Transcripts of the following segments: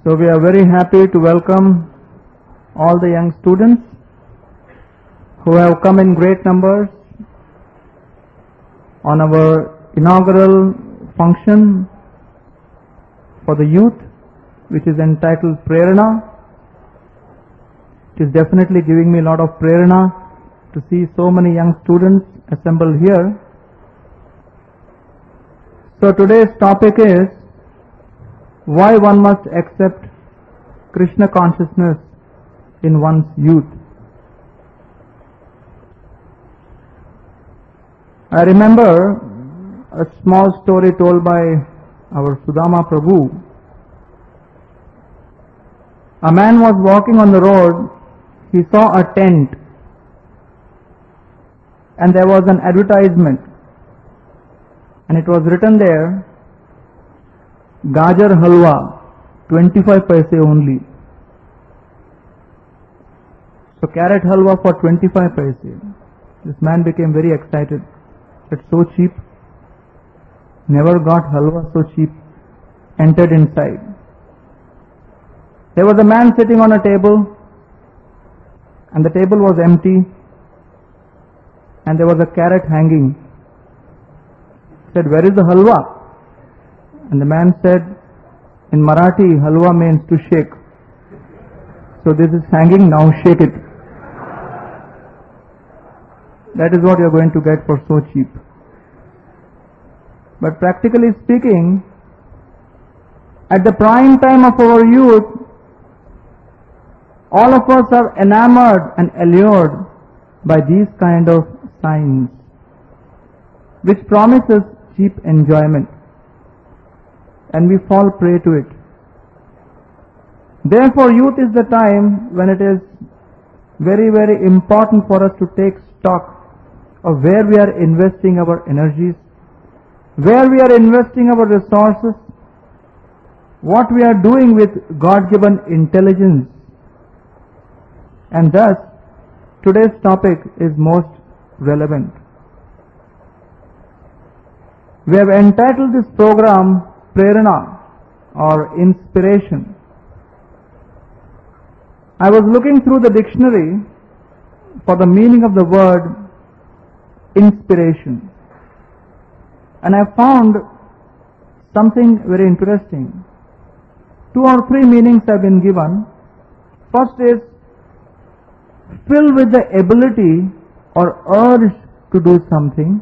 So we are very happy to welcome all the young students who have come in great numbers on our inaugural function for the youth, which is entitled Prerana. It is definitely giving me a lot of prerana to see so many young students assembled here. So today's topic is why one must accept Krishna consciousness in one's youth. I remember a small story told by our Sudama Prabhu. A man was walking on the road. He saw a tent and there was an advertisement, and it was written there, Gajar Halwa, 25 paise only. So carrot halwa for 25 paise. This man became very excited. It's so cheap. Never got halwa so cheap. Entered inside. There was a man sitting on a table, and the table was empty, and there was a carrot hanging. He said, "Where is the halwa?" And the man said, in Marathi, halwa means to shake. So this is hanging, now shake it. That is what you are going to get for so cheap. But practically speaking, at the prime time of our youth, all of us are enamored and allured by these kind of signs, which promises cheap enjoyment, and we fall prey to it. Therefore, youth is the time when it is very, very important for us to take stock of where we are investing our energies, where we are investing our resources, what we are doing with God-given intelligence. And thus, today's topic is most relevant. We have entitled this program Prerana, or inspiration. I was looking through the dictionary for the meaning of the word inspiration, and I found something very interesting. 2 or 3 meanings have been given. First is filled with the ability or urge to do something.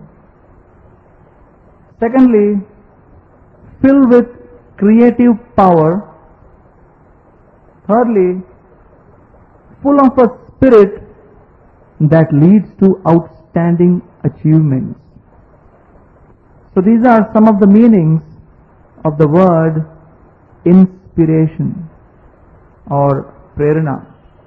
Secondly, filled with creative power. Thirdly, full of a spirit that leads to outstanding achievements. So these are some of the meanings of the word inspiration or prerana.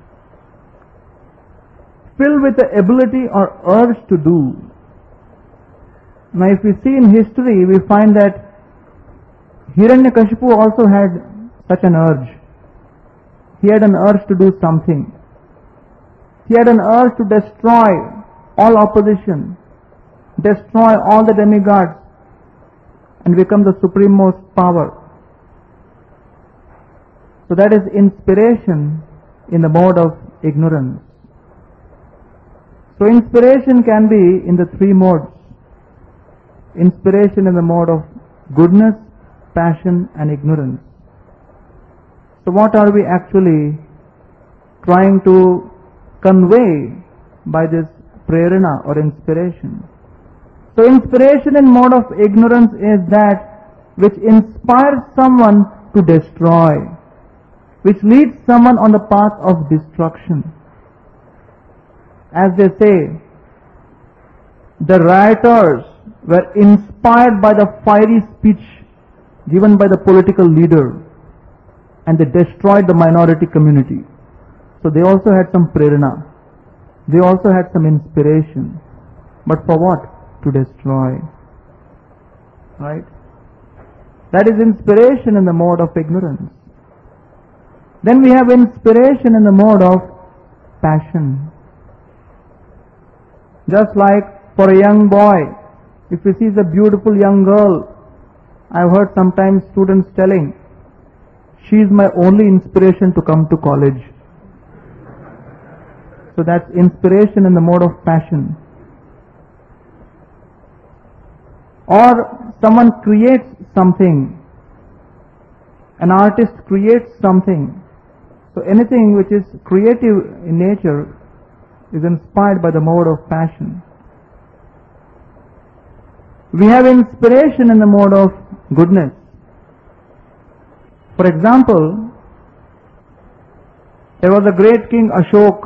Filled with the ability or urge to do. Now if we see in history, we find that Hiranyakashipu also had such an urge. He had an urge to do something. He had an urge to destroy all opposition, destroy all the demigods, and become the supremost power. So that is inspiration in the mode of ignorance. So inspiration can be in the 3 modes. Inspiration in the mode of goodness, passion, and ignorance. So what are we actually trying to convey by this prerana or inspiration? So inspiration in mode of ignorance is that which inspires someone to destroy, which leads someone on the path of destruction. As they say, the rioters were inspired by the fiery speech given by the political leader, and they destroyed the minority community. So they also had some prerana. They also had some inspiration. But for what? To destroy. Right? That is inspiration in the mode of ignorance. Then we have inspiration in the mode of passion. Just like for a young boy, if he sees a beautiful young girl, I've heard sometimes students telling, She is my only inspiration to come to college. So that's inspiration in the mode of passion. Or someone creates something. An artist creates something. So anything which is creative in nature is inspired by the mode of passion. We have inspiration in the mode of goodness. For example, there was a great king Ashok,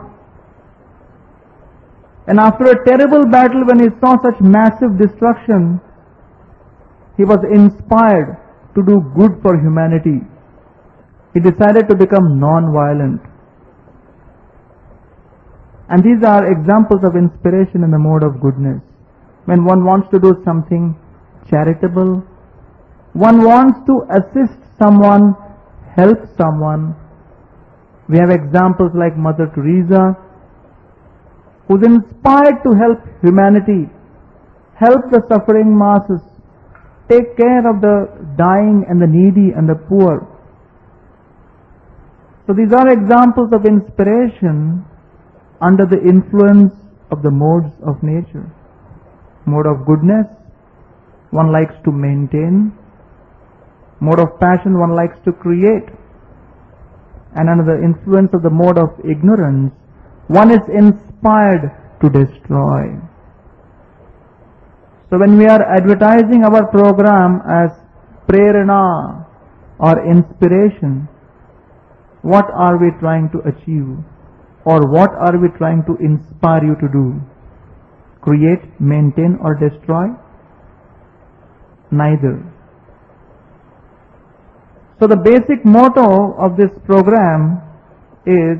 and after a terrible battle, when he saw such massive destruction, he was inspired to do good for humanity. He decided to become non-violent. And these are examples of inspiration in the mode of goodness. When one wants to do something charitable, one wants to assist someone, help someone. We have examples like Mother Teresa, who's inspired to help humanity, help the suffering masses, take care of the dying and the needy and the poor. So these are examples of inspiration under the influence of the modes of nature. Mode of goodness, one likes to maintain. Mode of passion, one likes to create. And under the influence of the mode of ignorance, one is inspired to destroy. So when we are advertising our program as prerana or inspiration, what are we trying to achieve? Or what are we trying to inspire you to do? Create, maintain or destroy? Neither. So the basic motto of this program is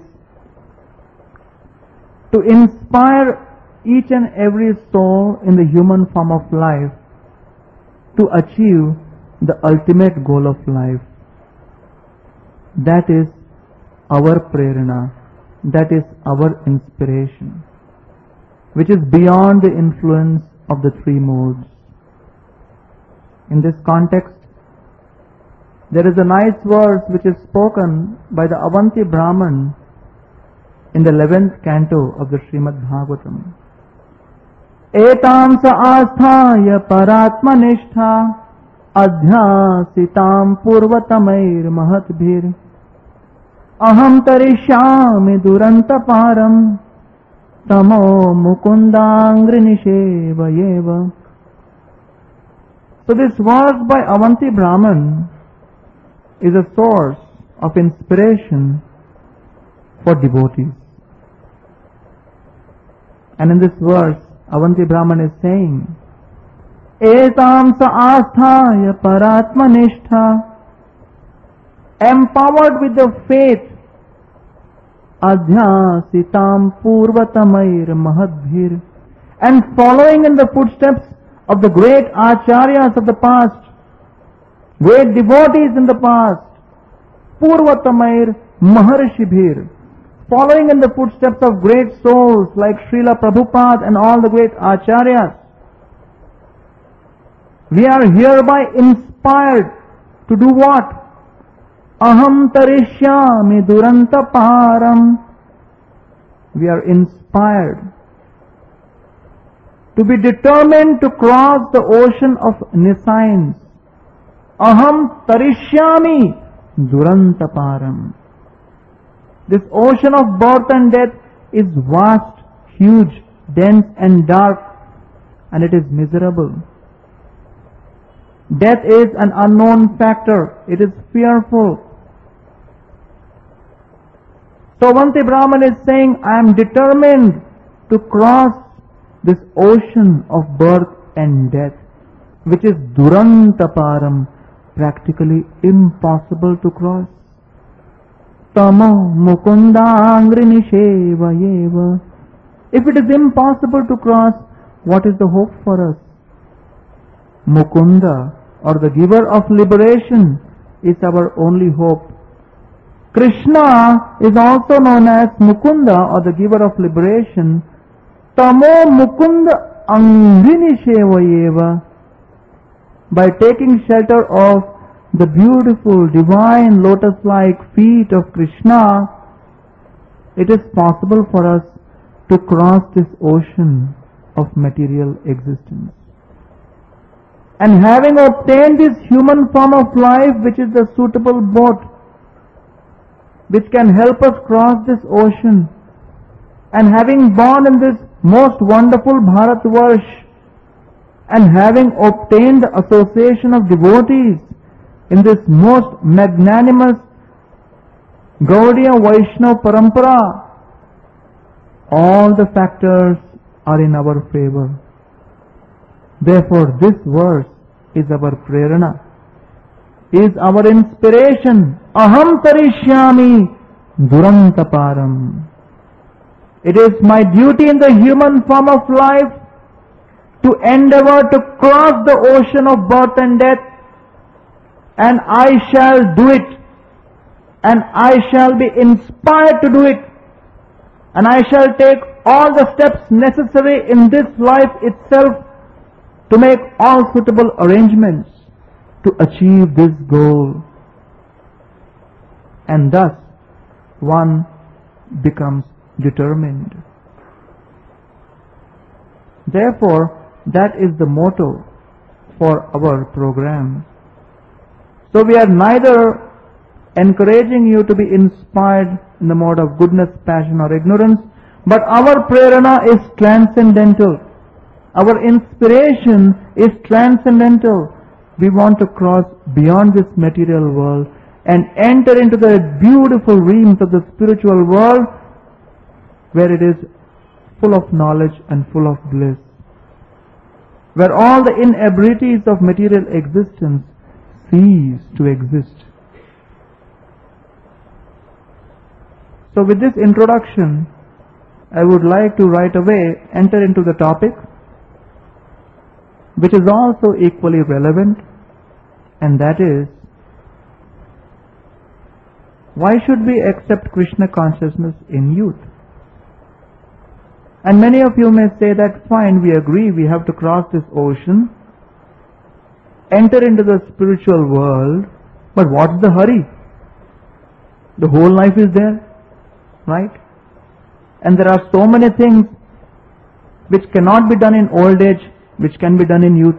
to inspire each and every soul in the human form of life to achieve the ultimate goal of life. That is our prerana, that is our inspiration, which is beyond the influence of the three modes. In this context, there is a nice verse which is spoken by the Avanti Brahman in the 11th canto of the Srimad Bhagavatam. Etam sa asthaya paratmanishta adhyasitam purvatamair mahatbhir aham tarishyami durantaparam tamo mukundangrinishevayeva. So this verse by Avanti Brahman is a source of inspiration for devotees. And in this verse, Avanti Brahman is saying, Etam sa asthaya paratmanishta, empowered with the faith, adhyasitam purvatamair mahadbhir, and following in the footsteps of the great acharyas of the past, great devotees in the past, purvatamair maharshibhir, following in the footsteps of great souls like Srila Prabhupada and all the great acharyas. We are hereby inspired to do what? Aham tarishyami durantaparam. We are inspired to be determined to cross the ocean of nescience. Aham tarishyami durantaparam. This ocean of birth and death is vast, huge, dense and dark, and it is miserable. Death is an unknown factor. It is fearful. So Avanti Brahman is saying, I am determined to cross this ocean of birth and death, which is durantaparam, practically impossible to cross. Tamo mukundangrinishevayeva. If it is impossible to cross, what is the hope for us? Mukunda, or the giver of liberation, is our only hope. Krishna is also known as Mukunda, or the giver of liberation. Tamo mukunda angrinishevayeva. By taking shelter of the beautiful, divine, lotus-like feet of Krishna, it is possible for us to cross this ocean of material existence. And having obtained this human form of life, which is the suitable boat, which can help us cross this ocean, and having born in this most wonderful Bharatvarsh, and having obtained the association of devotees in this most magnanimous Gaudiya Vaishnava Parampara, all the factors are in our favor. Therefore, this verse is our prerana, is our inspiration. Aham tarishyami durantaparam. It is my duty in the human form of life to endeavor to cross the ocean of birth and death, and I shall do it, and I shall be inspired to do it, and I shall take all the steps necessary in this life itself to make all suitable arrangements to achieve this goal. And thus one becomes determined. Therefore, that is the motto for our program. So we are neither encouraging you to be inspired in the mode of goodness, passion or ignorance, but our prerana is transcendental. Our inspiration is transcendental. We want to cross beyond this material world and enter into the beautiful realms of the spiritual world, where it is full of knowledge and full of bliss, where all the inebrities of material existence cease to exist. So with this introduction, I would like to right away enter into the topic, which is also equally relevant, and that is, why should we accept Krishna consciousness in youth? And many of you may say that fine, we agree, we have to cross this ocean, enter into the spiritual world, but what's the hurry? The whole life is there, right? And there are so many things which cannot be done in old age, which can be done in youth.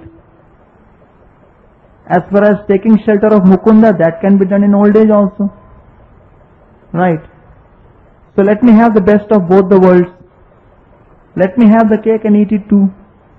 As far as taking shelter of Mukunda, that can be done in old age also. Right? So let me have the best of both the worlds. Let me have the cake and eat it too.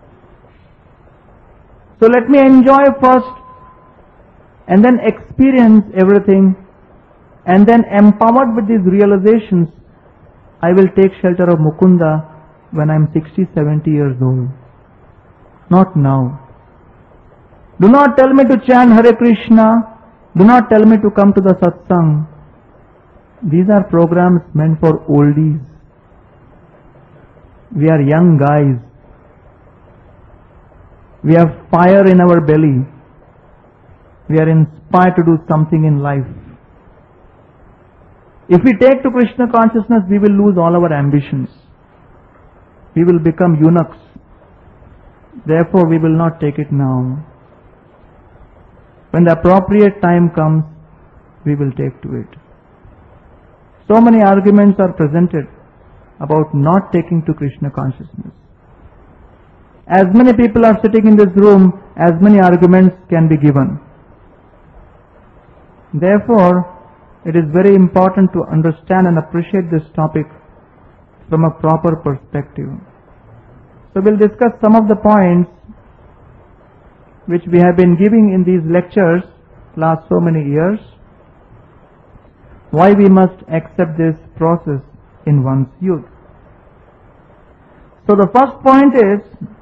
So let me enjoy first, and then experience everything, and then empowered with these realizations, I will take shelter of Mukunda when I am 60, 70 years old. Not now. Do not tell me to chant Hare Krishna. Do not tell me to come to the satsang. These are programs meant for oldies. We are young guys. We have fire in our belly. We are inspired to do something in life. If we take to Krishna consciousness, we will lose all our ambitions. We will become eunuchs. Therefore, we will not take it now. When the appropriate time comes, we will take to it. So many arguments are presented about not taking to Krishna consciousness. As many people are sitting in this room, as many arguments can be given. Therefore, it is very important to understand and appreciate this topic from a proper perspective. So we'll discuss some of the points which we have been giving in these lectures last so many years. Why we must accept this process in one's youth. So the first point is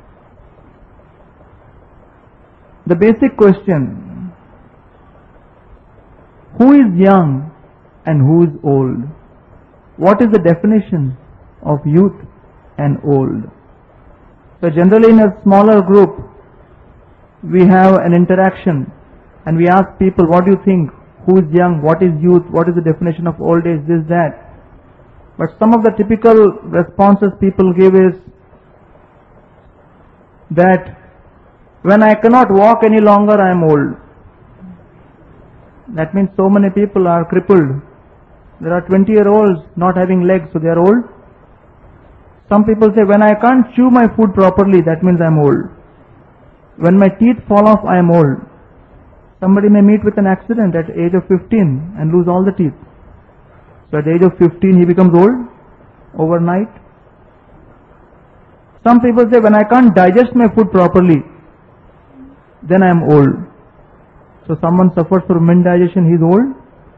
the basic question: who is young and who is old? What is the definition of youth and old? So generally in a smaller group, we have an interaction and we ask people, what do you think? Who is young? What is youth? What is the definition of old age? This, that. But some of the typical responses people give is that when I cannot walk any longer, I am old. That means so many people are crippled. There are 20-year-olds not having legs, so they are old. Some people say, when I can't chew my food properly, that means I am old. When my teeth fall off, I am old. Somebody may meet with an accident at the age of 15 and lose all the teeth. So at the age of 15, he becomes old overnight. Some people say, when I can't digest my food properly, then I am old. So someone suffers from indigestion, he is old.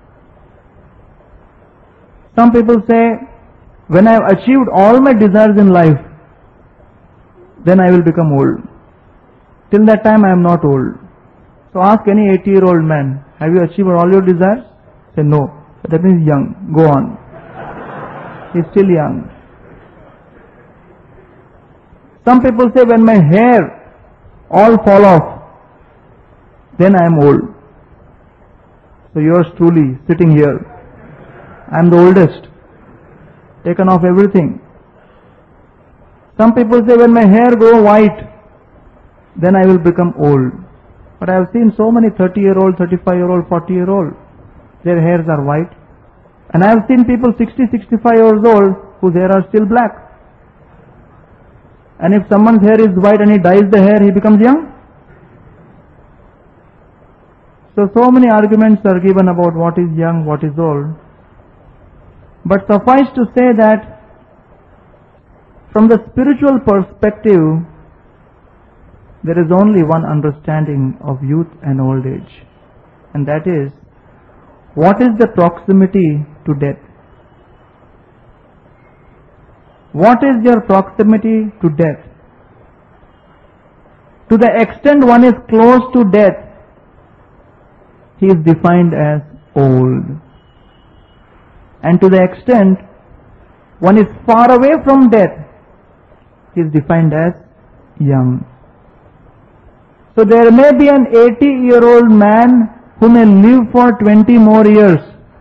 Some people say, when I have achieved all my desires in life, then I will become old. Till that time I am not old. So ask any 80-year-old man, have you achieved all your desires? Say no. That means young. Go on. He is still young. Some people say, when my hair all fall off, then I am old. So yours truly sitting here. I am the oldest. Taken off everything. Some people say, when my hair grow white, then I will become old. But I have seen so many 30-year-old, 35-year-old, 40-year-old. Their hairs are white. And I have seen people 60, 65 years old whose hair are still black. And if someone's hair is white and he dyes the hair, he becomes young. So many arguments are given about what is young, what is old. But suffice to say that from the spiritual perspective, there is only one understanding of youth and old age. And that is, what is the proximity to death? What is your proximity to death? To the extent one is close to death, he is defined as old. And to the extent one is far away from death, he is defined as young. So there may be an 80-year-old man who may live for 20 more years.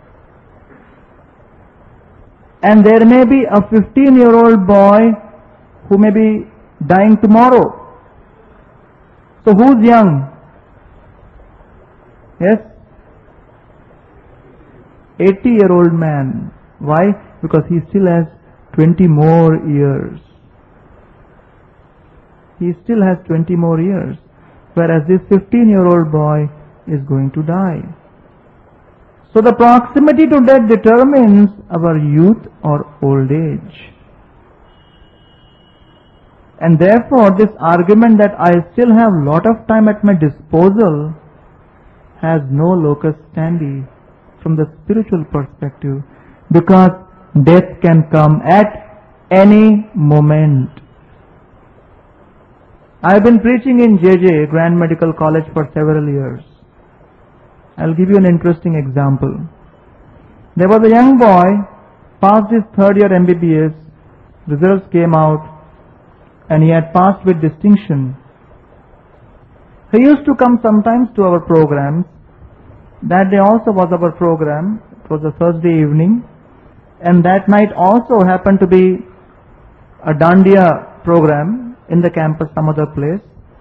And there may be a 15-year-old boy who may be dying tomorrow. So who's young? Yes? 80-year-old man. Why? Because he still has 20 more years. He still has 20 more years. Whereas this 15-year-old boy is going to die. So the proximity to death determines our youth or old age. And therefore this argument that I still have lot of time at my disposal has no locus standi from the spiritual perspective, because death can come at any moment. I have been preaching in JJ, Grand Medical College, for several years. I'll give you an interesting example. There was a young boy, passed his third year MBBS, results came out, and he had passed with distinction. He used to come sometimes to our programs. That day also was our program. It was a Thursday evening, and that night also happened to be a Dandiya program in the campus, some other place.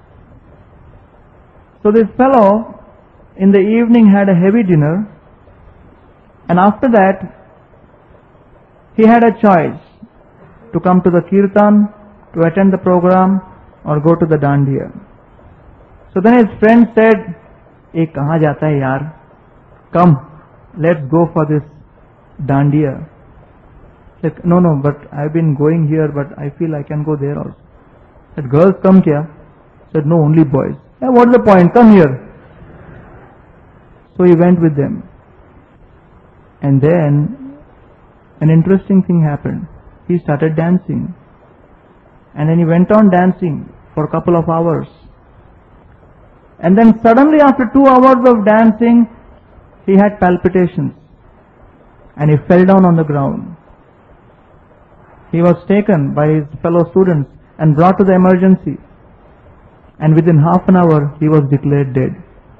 So this fellow in the evening had a heavy dinner, and after that he had a choice to come to the kirtan, to attend the program, or go to the Dandiya. So then his friend said, "Ek kahan jata hai yaar? Come, let's go for this Dandiya." Like, no, but I've been going here, but I feel I can go there also. Said, "Girls come kya?" Said, "No, only boys." "Yeah, what's the point? Come here." So he went with them. And then an interesting thing happened. He started dancing. And then he went on dancing for a couple of hours. And then suddenly after 2 hours of dancing, he had palpitations. And he fell down on the ground. He was taken by his fellow students and brought to the emergency. And within half an hour, he was declared dead.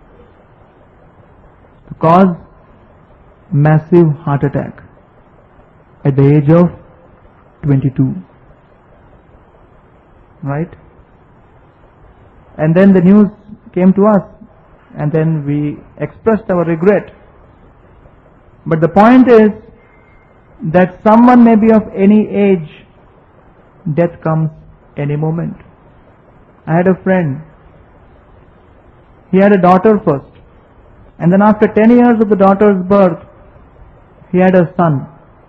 The cause? Massive heart attack at the age of 22. Right? And then the news came to us and then we expressed our regret. But the point is that someone may be of any age, death comes any moment. I had a friend, he had a daughter first, and then after 10 years of the daughter's birth, he had a son.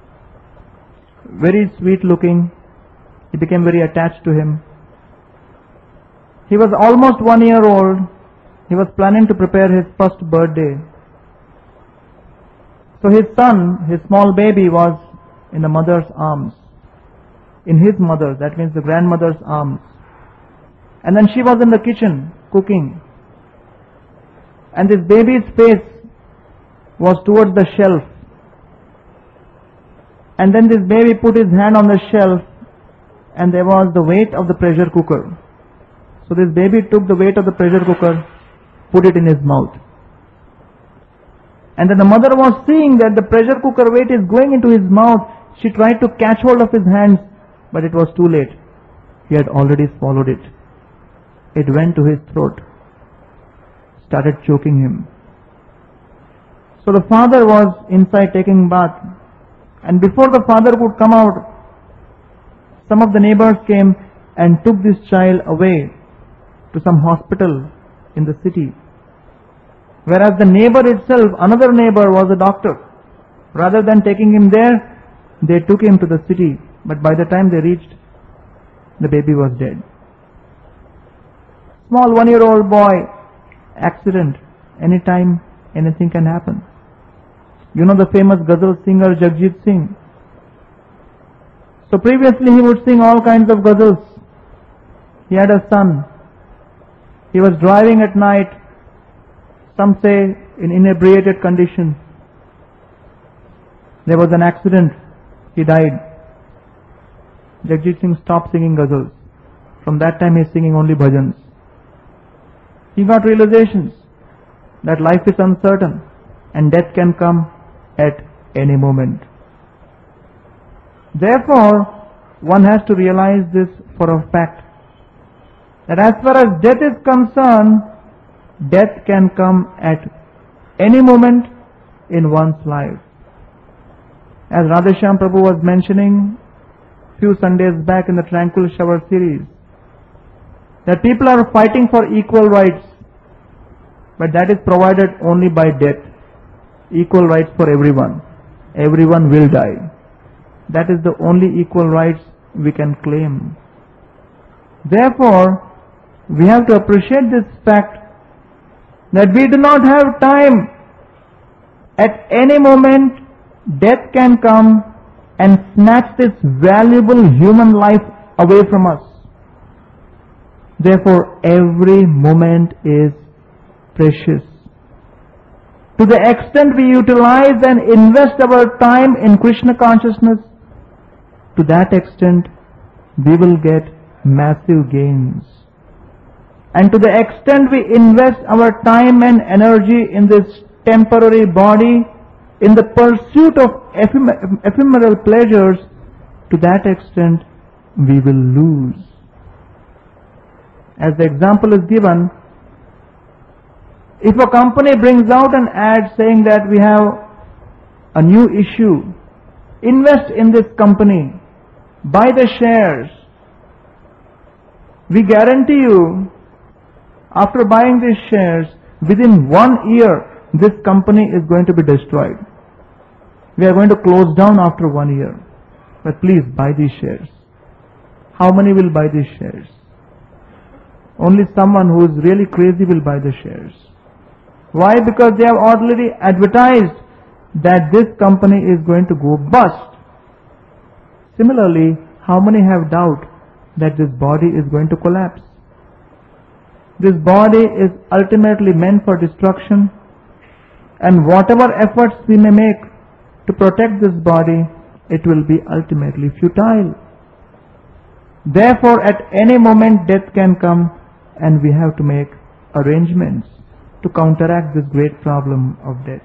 Very sweet looking, he became very attached to him. He was almost 1 year old, he was planning to prepare his first birthday. So his son, his small baby, was in the mother's arms. In his mother, that means the grandmother's arms. And then she was in the kitchen cooking. And this baby's face was towards the shelf. And then this baby put his hand on the shelf, and there was the weight of the pressure cooker. So this baby took the weight of the pressure cooker, put it in his mouth. And then the mother was seeing that the pressure cooker weight is going into his mouth. She tried to catch hold of his hands, but it was too late. He had already swallowed it. It went to his throat, started choking him. So the father was inside taking bath, and before the father could come out, some of the neighbors came and took this child away to some hospital in the city. Whereas the neighbor itself, another neighbor, was a doctor. Rather than taking him there, they took him to the city. But by the time they reached, the baby was dead. Small 1-year-old boy, accident. Anytime, anything can happen. You know the famous ghazal singer Jagjit Singh. So previously he would sing all kinds of ghazals. He had a son. He was driving at night, some say in inebriated condition. There was an accident. He died. Jagjit Singh stopped singing ghazals. From that time he is singing only bhajans. He got realizations that life is uncertain and death can come at any moment. Therefore, one has to realize this for a fact, that as far as death is concerned, death can come at any moment in one's life. As Radheshyam Prabhu was mentioning few Sundays back in the Tranquil Shower series, that people are fighting for equal rights, but that is provided only by death. Equal rights for everyone. Everyone will die. That is the only equal rights we can claim. Therefore, we have to appreciate this fact that we do not have time. At any moment, death can come and snatch this valuable human life away from us. Therefore, every moment is precious. To the extent we utilize and invest our time in Krishna consciousness, to that extent we will get massive gains. And to the extent we invest our time and energy in this temporary body, in the pursuit of ephemeral pleasures, to that extent we will lose. As the example is given, if a company brings out an ad saying that we have a new issue, invest in this company, buy the shares, we guarantee you, after buying these shares, within 1 year, this company is going to be destroyed. We are going to close down after 1 year. But please buy these shares. How many will buy these shares? Only someone who is really crazy will buy the shares. Why? Because they have already advertised that this company is going to go bust. Similarly, how many have doubt that this body is going to collapse? This body is ultimately meant for destruction, and whatever efforts we may make to protect this body, it will be ultimately futile. Therefore, at any moment death can come, and we have to make arrangements to counteract this great problem of death.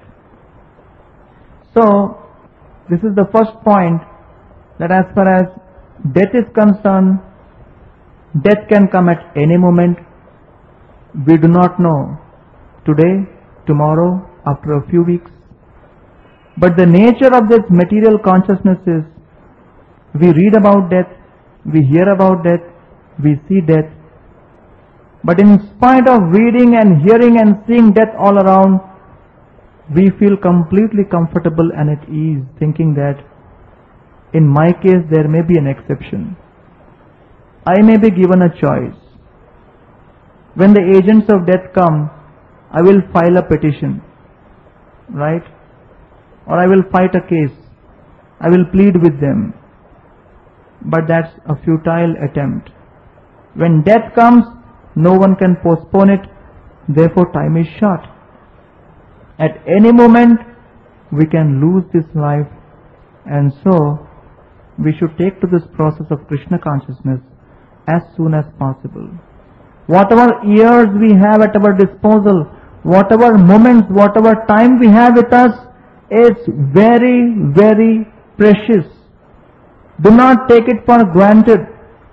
So, this is the first point, that as far as death is concerned, death can come at any moment. We do not know today, tomorrow, after a few weeks. But the nature of this material consciousness is, we read about death, we hear about death, we see death. But in spite of reading and hearing and seeing death all around, we feel completely comfortable and at ease, thinking that in my case there may be an exception. I may be given a choice. When the agents of death come, I will file a petition, right? Or I will fight a case. I will plead with them. But that's a futile attempt. When death comes, no one can postpone it, therefore time is short. At any moment, we can lose this life, and so we should take to this process of Krishna consciousness as soon as possible. Whatever years we have at our disposal, whatever moments, whatever time we have with us, is very, very precious. Do not take it for granted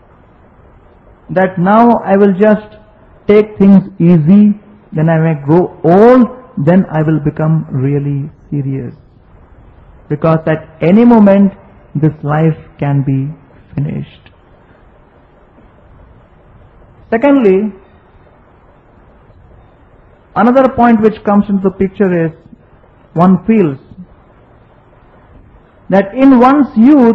that now I will just take things easy, then I may grow old, then I will become really serious. Because at any moment this life can be finished. Secondly, another point which comes into the picture is, one feels that in one's youth,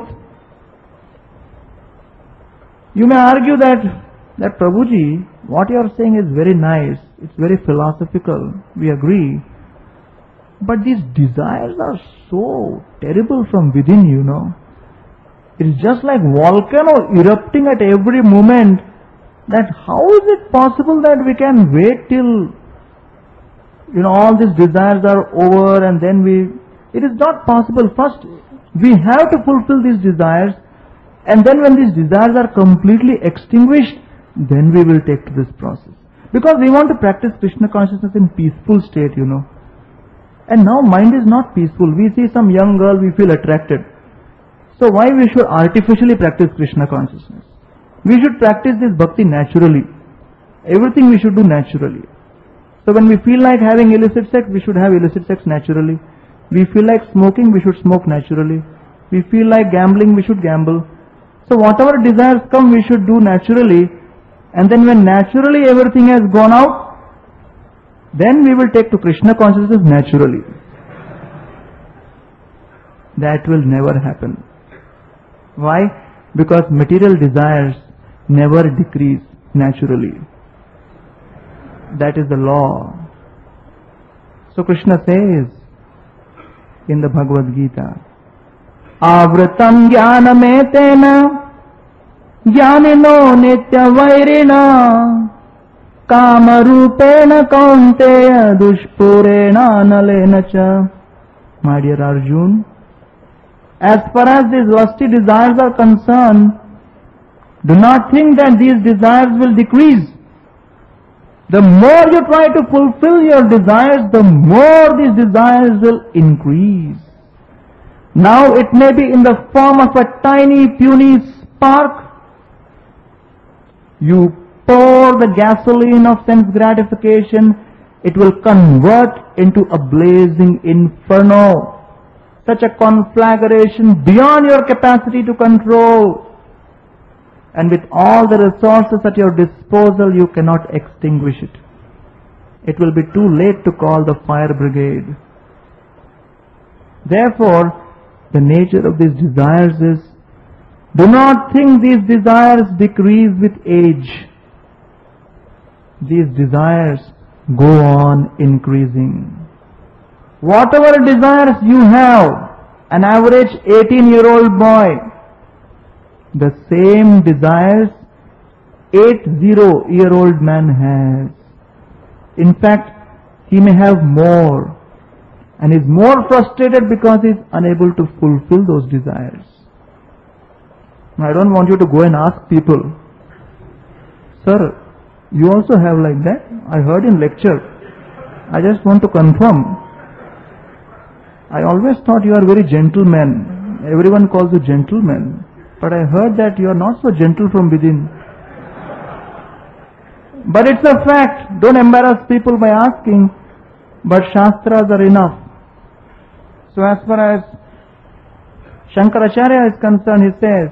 you may argue that Prabhuji, what you are saying is very nice, it's very philosophical, we agree, but these desires are so terrible from within, you know. It's just like volcano erupting at every moment, that how is it possible that we can wait till, all these desires are over and then it is not possible. First, we have to fulfill these desires, and then when these desires are completely extinguished, then we will take to this process. Because we want to practice Krishna consciousness in peaceful state, And now mind is not peaceful. We see some young girl, we feel attracted. So why we should artificially practice Krishna consciousness? We should practice this bhakti naturally. Everything we should do naturally. So when we feel like having illicit sex, we should have illicit sex naturally. We feel like smoking, we should smoke naturally. We feel like gambling, we should gamble. So whatever desires come, we should do naturally. And then when naturally everything has gone out, then we will take to Krishna consciousness naturally. That will never happen. Why? Because material desires never decrease naturally. That is the law. So Krishna says in the Bhagavad Gita, Avratam jnanametena jnanino nitya vairina kamarupena kaunteya dushpurena nalena cha. My dear Arjun, as far as these lusty desires are concerned, do not think that these desires will decrease. The more you try to fulfill your desires, the more these desires will increase. Now it may be in the form of a tiny puny spark. You pour the gasoline of sense gratification, it will convert into a blazing inferno. Such a conflagration beyond your capacity to control. And with all the resources at your disposal, you cannot extinguish it. It will be too late to call the fire brigade. Therefore, the nature of these desires is, do not think these desires decrease with age. These desires go on increasing. Whatever desires you have, an average 18-year-old boy, the same desires 80-year-old man has. In fact, he may have more, and is more frustrated because he is unable to fulfill those desires. Now, I don't want you to go and ask people, sir, you also have like that? I heard in lecture. I just want to confirm. I always thought you are very gentleman. Everyone calls you gentleman. But I heard that you are not so gentle from within. But it's a fact. Don't embarrass people by asking. but Shastras are enough. So as far as Shankaracharya is concerned, he says,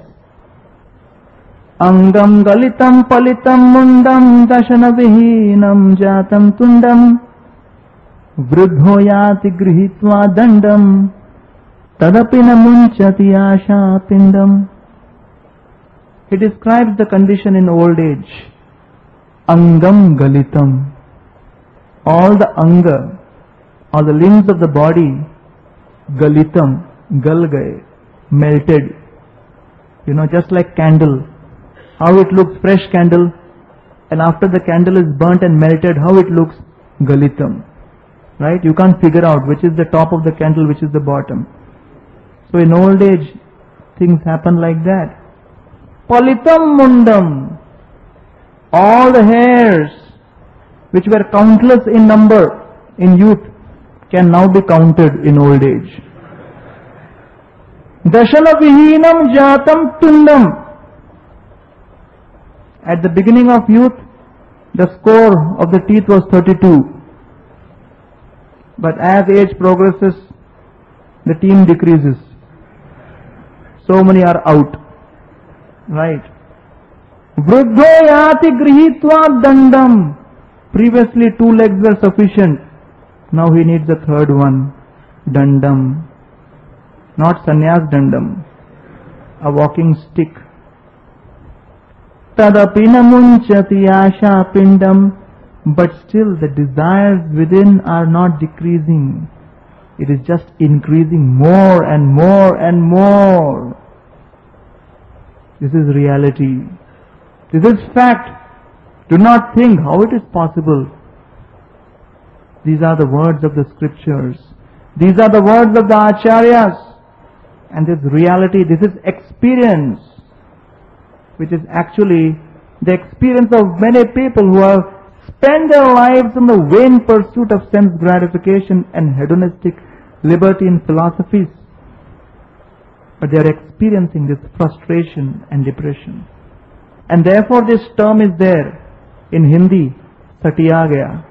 Angam galitam palitam mundam dashana vihinam jatam tundam vruddho yati grihitva dandam tadapina munchati asha pindam. He describes the condition in old age. Angam galitam. All the anga, all the limbs of the body, galitam, gal gaye, melted. You know, just like candle. How it looks, fresh candle, and after the candle is burnt and melted, how it looks, galitam. Right? You can't figure out which is the top of the candle, which is the bottom. So in old age, things happen like that. Palitam mundam. All the hairs, which were countless in number in youth, can now be counted in old age. Dashana vihinam jatam tundam. At the beginning of youth, the score of the teeth was 32. But as age progresses, the team decreases. So many are out. Right. Vruddho yati grihitva dandam. Previously 2 legs were sufficient. Now he needs a third one. Dandam. Not sannyas dandam. A walking stick. Tadapina munchati asha pindam. But still the desires within are not decreasing. It is just increasing more and more and more. This is reality. This is fact. Do not think how it is possible. These are the words of the scriptures. These are the words of the acharyas. And this reality, this is experience, which is actually the experience of many people who have spent their lives in the vain pursuit of sense gratification and hedonistic liberty in philosophies. But they are experiencing this frustration and depression. And therefore this term is there in Hindi, Satiya Gaya.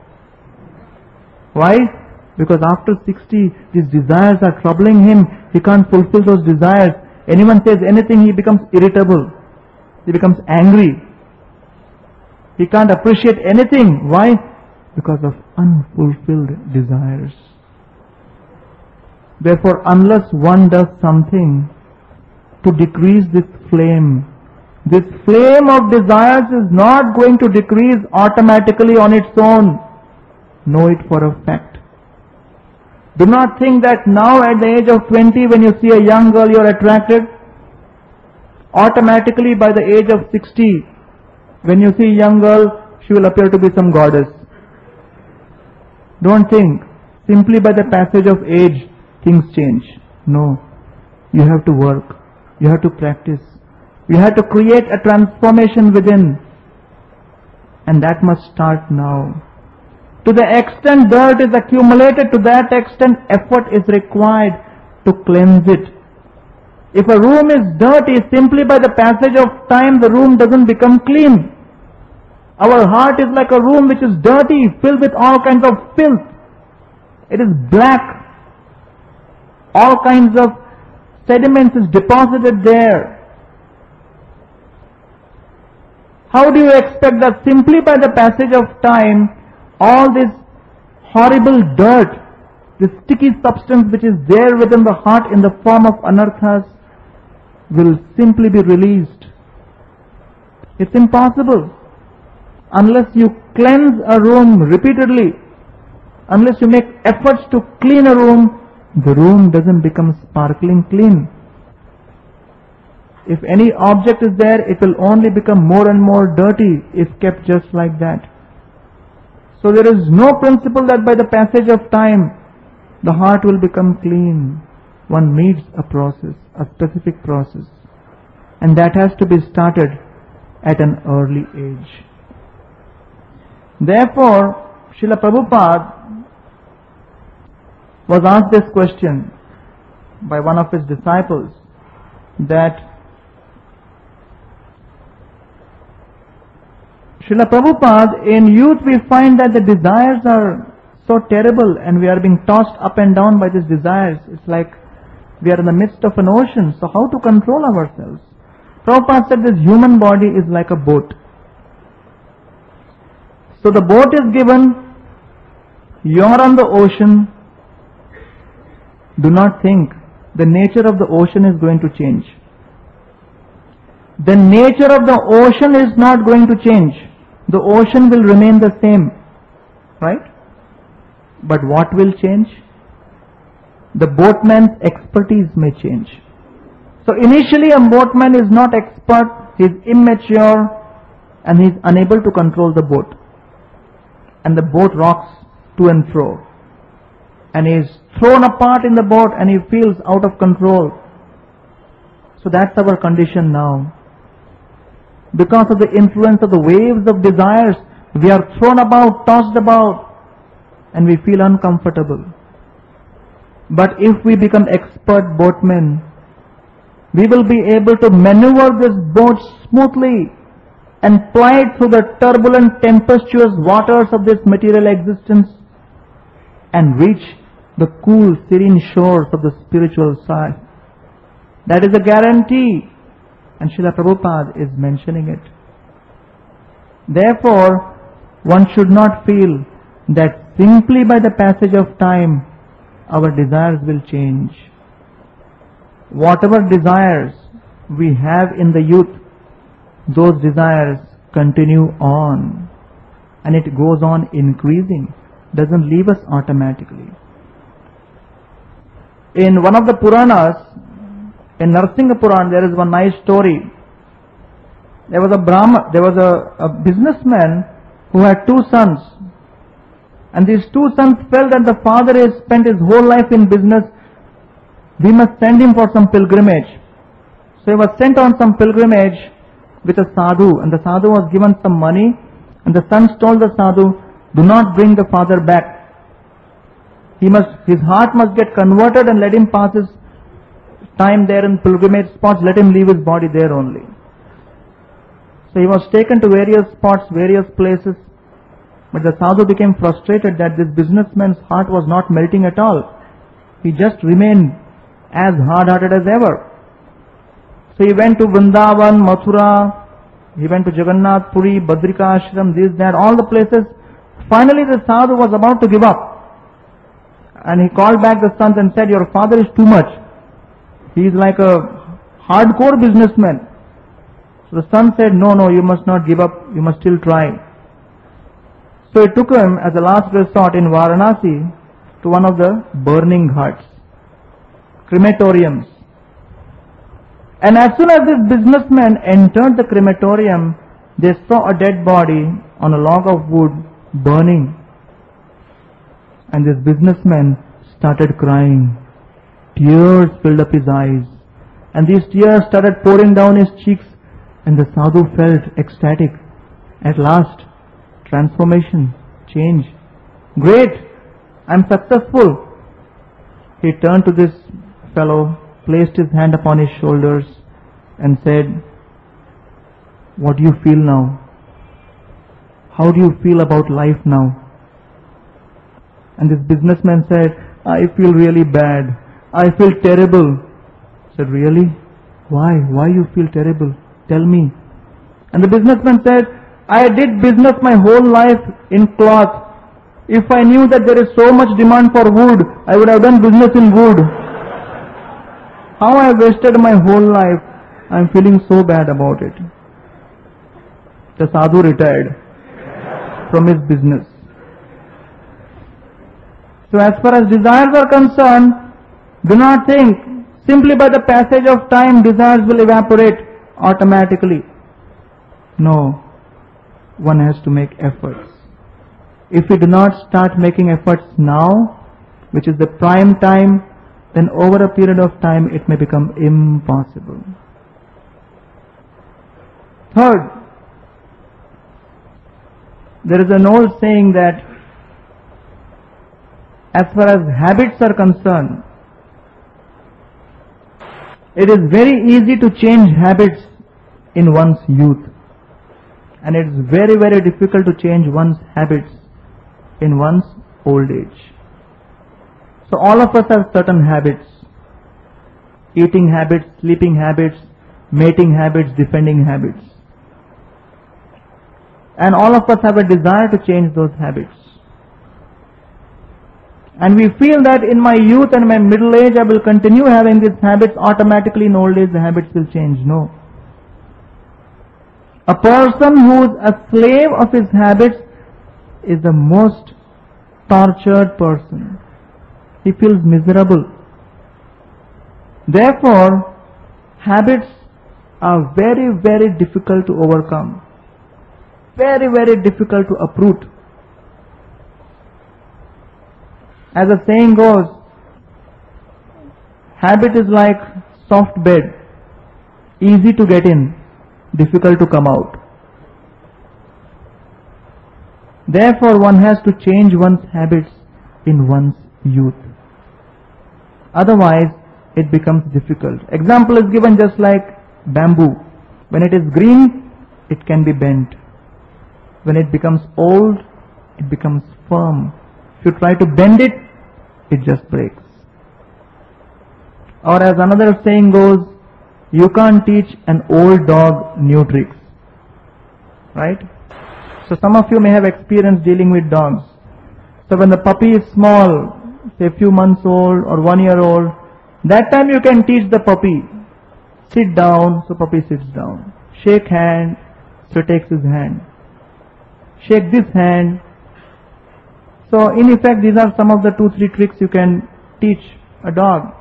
Why? Because after 60, these desires are troubling him. He can't fulfill those desires. Anyone says anything, he becomes irritable. He becomes angry. He can't appreciate anything. Why? Because of unfulfilled desires. Therefore, unless one does something to decrease this flame of desires is not going to decrease automatically on its own. Know it for a fact. Do not think that now at the age of 20, when you see a young girl, you are attracted. Automatically by the age of 60, when you see a young girl, she will appear to be some goddess. Don't think, simply by the passage of age, things change. No. You have to work. You have to practice. You have to create a transformation within. And that must start now. To the extent dirt is accumulated, to that extent effort is required to cleanse it. If a room is dirty, simply by the passage of time, the room doesn't become clean. Our heart is like a room which is dirty, filled with all kinds of filth. It is black. All kinds of sediments is deposited there. How do you expect that simply by the passage of time, all this horrible dirt, this sticky substance which is there within the heart in the form of anarthas, will simply be released? It's impossible. Unless you cleanse a room repeatedly, unless you make efforts to clean a room, the room doesn't become sparkling clean. If any object is there, it will only become more and more dirty if kept just like that. So there is no principle that by the passage of time, the heart will become clean. One needs a process, a specific process. And that has to be started at an early age. Therefore, Srila Prabhupada was asked this question by one of his disciples, that Srila Prabhupada, in youth we find that the desires are so terrible and we are being tossed up and down by these desires. It's like we are in the midst of an ocean. So how to control ourselves? Prabhupada said this human body is like a boat. So the boat is given, you are on the ocean. Do not think the nature of the ocean is going to change. The nature of the ocean is not going to change. The ocean will remain the same. Right? But what will change? The boatman's expertise may change. So initially a boatman is not expert, he is immature and he is unable to control the boat. And the boat rocks to and fro. And he is thrown apart in the boat and he feels out of control. So that's our condition now. Because of the influence of the waves of desires, we are thrown about, tossed about, and we feel uncomfortable. But if we become expert boatmen, we will be able to maneuver this boat smoothly and ply it through the turbulent, tempestuous waters of this material existence and reach the cool, serene shores of the spiritual side. That is a guarantee. And Srila Prabhupada is mentioning it. Therefore, one should not feel that simply by the passage of time, our desires will change. Whatever desires we have in the youth, those desires continue on. And it goes on increasing. Doesn't leave us automatically. In one of the Puranas, in Narsingha Puran, there is one nice story. There was a businessman who had two sons. And these two sons felt that the father has spent his whole life in business. We must send him for some pilgrimage. So he was sent on some pilgrimage with a sadhu. And the sadhu was given some money. And the sons told the sadhu, do not bring the father back. His heart must get converted and let him pass his time there in pilgrimage spots, let him leave his body there only. So he was taken to various spots, various places, but the sadhu became frustrated that this businessman's heart was not melting at all. He just remained as hard-hearted as ever. So he went to Vrindavan, Mathura, he went to Jagannath Puri, Badrika Ashram, this, that, all the places. Finally the sadhu was about to give up. And he called back the sons and said, your father is too much. He is like a hardcore businessman. So the son said, no, you must not give up, you must still try. So he took him as a last resort in Varanasi to one of the burning huts, crematoriums. And as soon as this businessman entered the crematorium, they saw a dead body on a log of wood burning. And this businessman started crying. Tears filled up his eyes. And these tears started pouring down his cheeks. And the sadhu felt ecstatic. At last, transformation, change. Great, I'm successful. He turned to this fellow, placed his hand upon his shoulders and said, what do you feel now? How do you feel about life now? And this businessman said, I feel really bad. I feel terrible. I said, really? Why? Why you feel terrible? Tell me. And the businessman said, I did business my whole life in cloth. If I knew that there is so much demand for wood, I would have done business in wood. How I wasted my whole life. I am feeling so bad about it. The sadhu retired from his business. So as far as desires are concerned, do not think simply by the passage of time desires will evaporate automatically. No, one has to make efforts. If we do not start making efforts now, which is the prime time, then over a period of time it may become impossible. Third, there is an old saying that as far as habits are concerned, it is very easy to change habits in one's youth. And it is very, very difficult to change one's habits in one's old age. So all of us have certain habits. Eating habits, sleeping habits, mating habits, defending habits. And all of us have a desire to change those habits. And we feel that in my youth and my middle age I will continue having these habits, automatically in old age the habits will change. No. A person who is a slave of his habits is the most tortured person. He feels miserable. Therefore, habits are very, very difficult to overcome. Very, very difficult to uproot. As the saying goes, habit is like soft bed, easy to get in, difficult to come out. Therefore, one has to change one's habits in one's youth. Otherwise, it becomes difficult. Example is given just like bamboo. When it is green, it can be bent. When it becomes old, it becomes firm. If you try to bend it, it just breaks. Or as another saying goes, you can't teach an old dog new tricks. Right? So some of you may have experience dealing with dogs. So when the puppy is small, say a few months old or 1 year old, that time you can teach the puppy. Sit down, so puppy sits down. Shake hand, so takes his hand. Shake this hand. So in effect these are some of the 2-3 tricks you can teach a dog.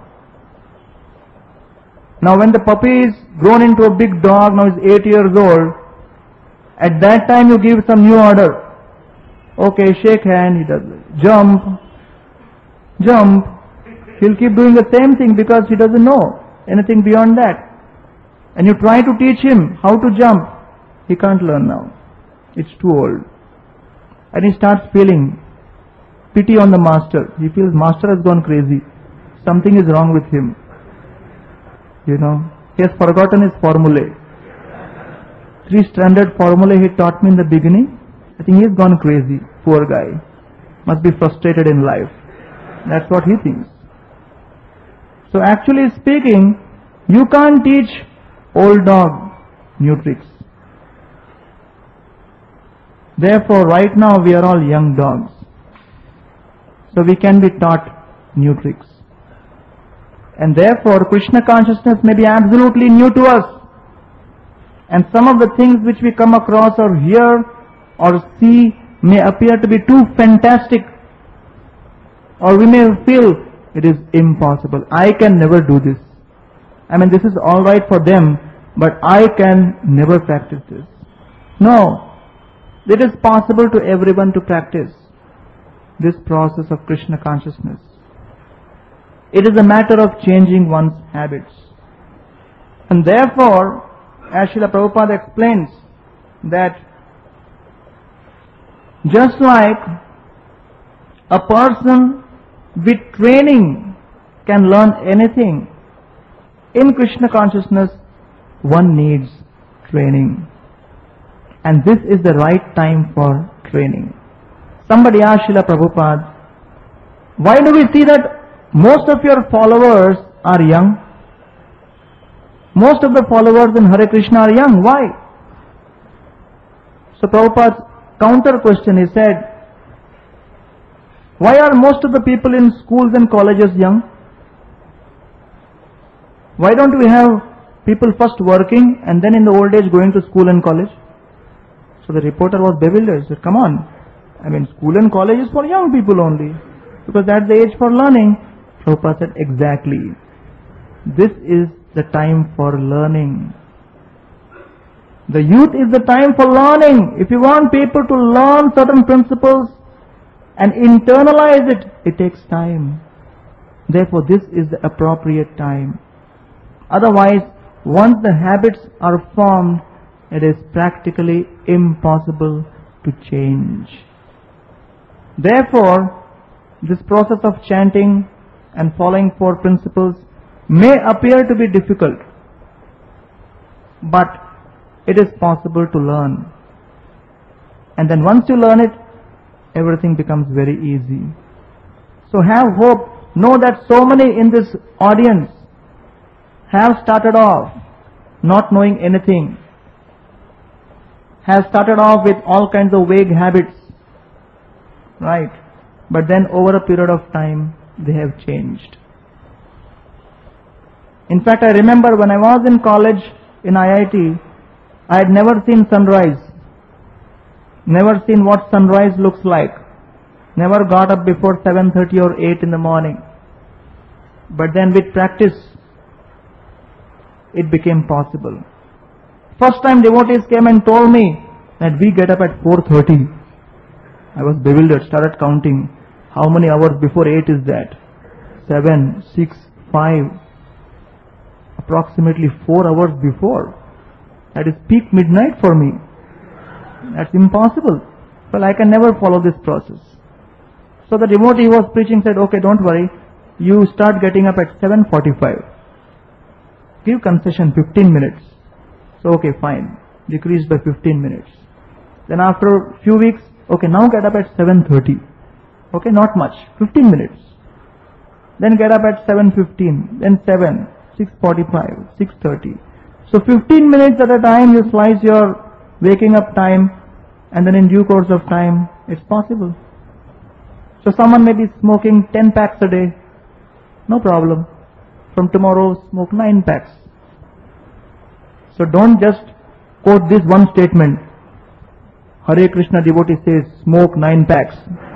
Now when the puppy is grown into a big dog, now is 8 years old, at that time you give some new order. Okay, shake hand, he does it. Jump, jump. He'll keep doing the same thing because he doesn't know anything beyond that. And you try to teach him how to jump, he can't learn now. It's too old. And he starts feeling pity on the master. He feels master has gone crazy. Something is wrong with him. You know, he has forgotten his formulae. 3 standard formulae he taught me in the beginning. I think he's gone crazy. Poor guy. Must be frustrated in life. That's what he thinks. So actually speaking, you can't teach old dog new tricks. Therefore, right now we are all young dogs. So we can be taught new tricks. And therefore, Krishna consciousness may be absolutely new to us. And some of the things which we come across or hear or see may appear to be too fantastic. Or we may feel it is impossible. I can never do this. I mean, this is alright for them, but I can never practice this. No. It is possible to everyone to practice this process of Krishna consciousness. It is a matter of changing one's habits. And therefore, as Srila Prabhupada explains, that just like a person with training can learn anything, in Krishna consciousness one needs training. And this is the right time for training. Somebody asked Srila Prabhupada, why do we see that most of your followers are young? Most of the followers in Hare Krishna are young. Why? So Prabhupada's counter question, he said, why are most of the people in schools and colleges young? Why don't we have people first working and then in the old age going to school and college? So the reporter was bewildered. He said, come on. I mean, school and college is for young people only. Because that's the age for learning. Prabhupada said, exactly. This is the time for learning. The youth is the time for learning. If you want people to learn certain principles and internalize it, it takes time. Therefore, this is the appropriate time. Otherwise, once the habits are formed, it is practically impossible to change. Therefore, this process of chanting and following 4 principles may appear to be difficult, but it is possible to learn. And then once you learn it, everything becomes very easy. So have hope. Know that so many in this audience have started off not knowing anything, have started off with all kinds of vague habits, right? But then over a period of time, they have changed. In fact, I remember when I was in college in IIT, I had never seen sunrise, never seen what sunrise looks like, never got up before 7:30 or 8 in the morning. But then with practice, it became possible. First time devotees came and told me that we get up at 4:30. I was bewildered, started counting. How many hours before 8 is that? 7, 6, 5. Approximately 4 hours before. That is peak midnight for me. That's impossible. Well, I can never follow this process. So the devotee who was preaching said, okay, don't worry. You start getting up at 7:45. Give concession 15 minutes. So okay, fine. Decreased by 15 minutes. Then after a few weeks, okay, now get up at 7:30. Okay, not much. 15 minutes. Then get up at 7:15. Then 7, 6:45, 6:30. So 15 minutes at a time you slice your waking up time, and then in due course of time, it's possible. So someone may be smoking 10 packs a day. No problem. From tomorrow, smoke 9 packs. So don't just quote this one statement. Hare Krishna devotee says, smoke 9 packs.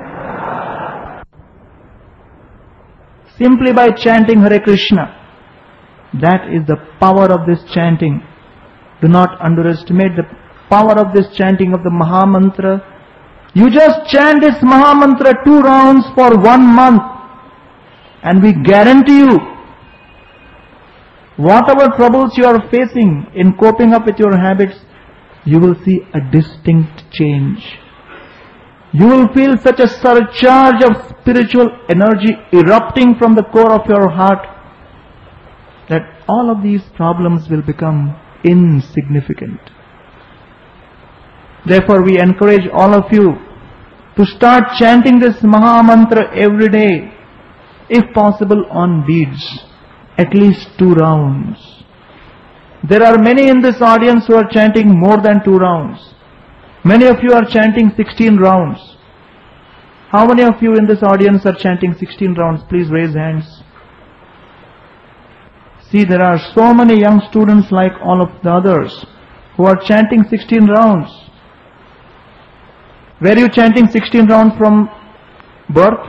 Simply by chanting Hare Krishna. That is the power of this chanting. Do not underestimate the power of this chanting of the Maha Mantra. You just chant this Maha Mantra 2 rounds for 1 month, and we guarantee you, whatever troubles you are facing in coping up with your habits, you will see a distinct change. You will feel such a surcharge of spiritual energy erupting from the core of your heart that all of these problems will become insignificant. Therefore, we encourage all of you to start chanting this Maha Mantra every day, if possible on beads, at least 2 rounds. There are many in this audience who are chanting more than 2 rounds. Many of you are chanting 16 rounds. How many of you in this audience are chanting 16 rounds? Please raise hands. See, there are so many young students like all of the others who are chanting 16 rounds. Were you chanting 16 rounds from birth?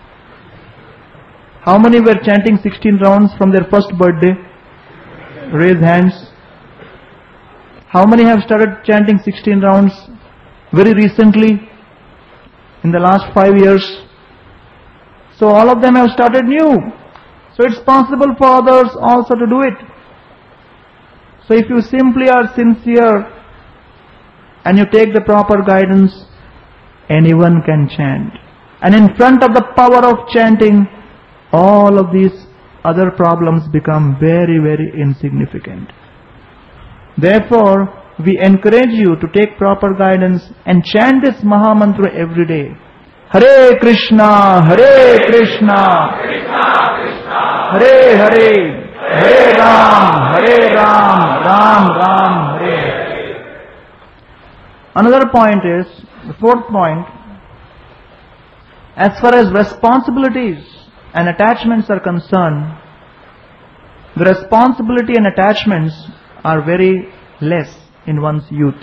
How many were chanting 16 rounds from their first birthday? Raise hands. How many have started chanting 16 rounds very recently, in the last 5 years? So all of them have started new. So it's possible for others also to do it. So if you simply are sincere and you take the proper guidance, anyone can chant. And in front of the power of chanting, all of these other problems become very, very insignificant. Therefore, we encourage you to take proper guidance and chant this Maha Mantra every day. Hare Krishna, Hare Krishna, Krishna Krishna, Hare Hare, Hare Ram, Ram Ram, Hare Hare. Another point is, the 4th point, as far as responsibilities and attachments are concerned, the responsibility and attachments are very less in one's youth.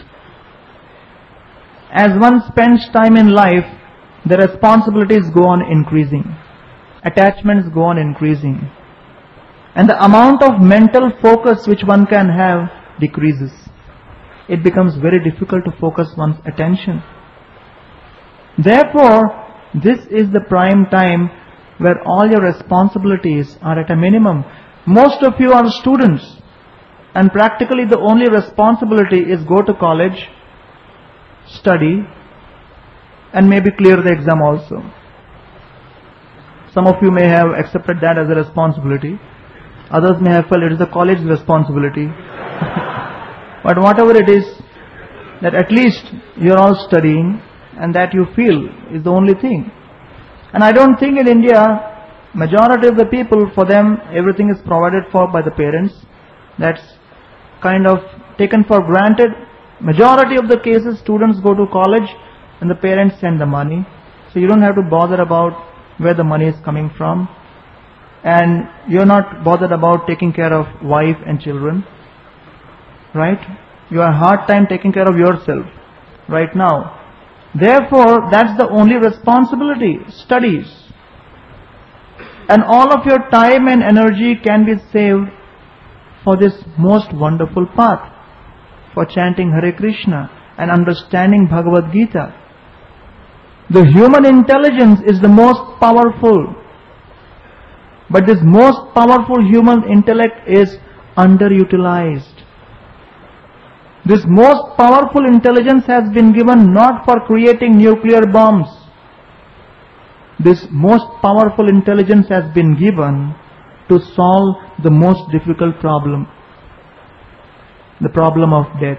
As one spends time in life, the responsibilities go on increasing. Attachments go on increasing. And the amount of mental focus which one can have decreases. It becomes very difficult to focus one's attention. Therefore, this is the prime time where all your responsibilities are at a minimum. Most of you are students, and practically the only responsibility is go to college, study, and maybe clear the exam also. Some of you may have accepted that as a responsibility. Others may have felt it is the college's responsibility. But whatever it is, that at least you are all studying, and that you feel is the only thing. And I don't think in India, majority of the people, for them, everything is provided for by the parents. That's kind of taken for granted. Majority of the cases, students go to college and the parents send the money. So you don't have to bother about where the money is coming from. And you're not bothered about taking care of wife and children. Right? You have a hard time taking care of yourself right now. Therefore, that's the only responsibility, studies. And all of your time and energy can be saved for this most wonderful path, for chanting Hare Krishna and understanding Bhagavad Gita. The human intelligence is the most powerful. But this most powerful human intellect is underutilized. This most powerful intelligence has been given not for creating nuclear bombs. This most powerful intelligence has been given to solve the most difficult problem, the problem of death.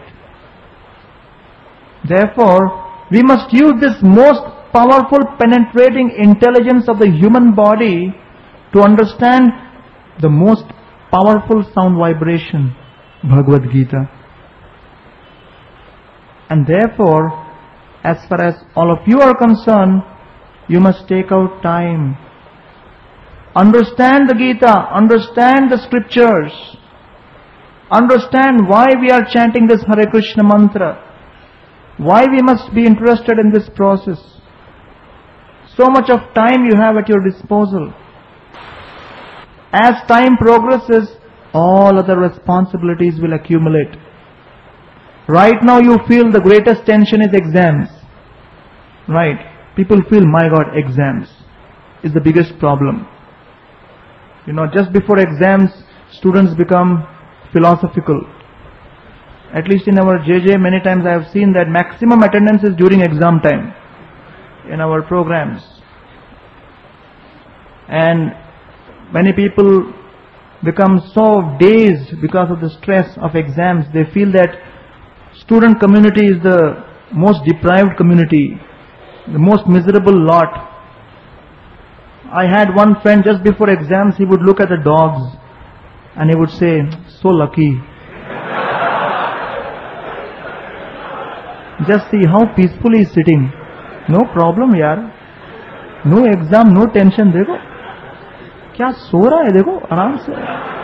Therefore, we must use this most powerful penetrating intelligence of the human body to understand the most powerful sound vibration, Bhagavad Gita. And therefore, as far as all of you are concerned, you must take out time. Understand the Gita, understand the scriptures, understand why we are chanting this Hare Krishna mantra, why we must be interested in this process. So much of time you have at your disposal. As time progresses, all other responsibilities will accumulate. Right now you feel the greatest tension is exams. Right? People feel, my God, exams is the biggest problem. You know, just before exams, students become philosophical. At least in our JJ, many times I have seen that maximum attendance is during exam time in our programs. And many people become so dazed because of the stress of exams. They feel that student community is the most deprived community, the most miserable lot. I had one friend, just before exams, he would look at the dogs and he would say, so lucky. Just see how peacefully he is sitting. No problem, yaar. No exam, no tension. देखो क्या सो रहा है, देखो आराम से.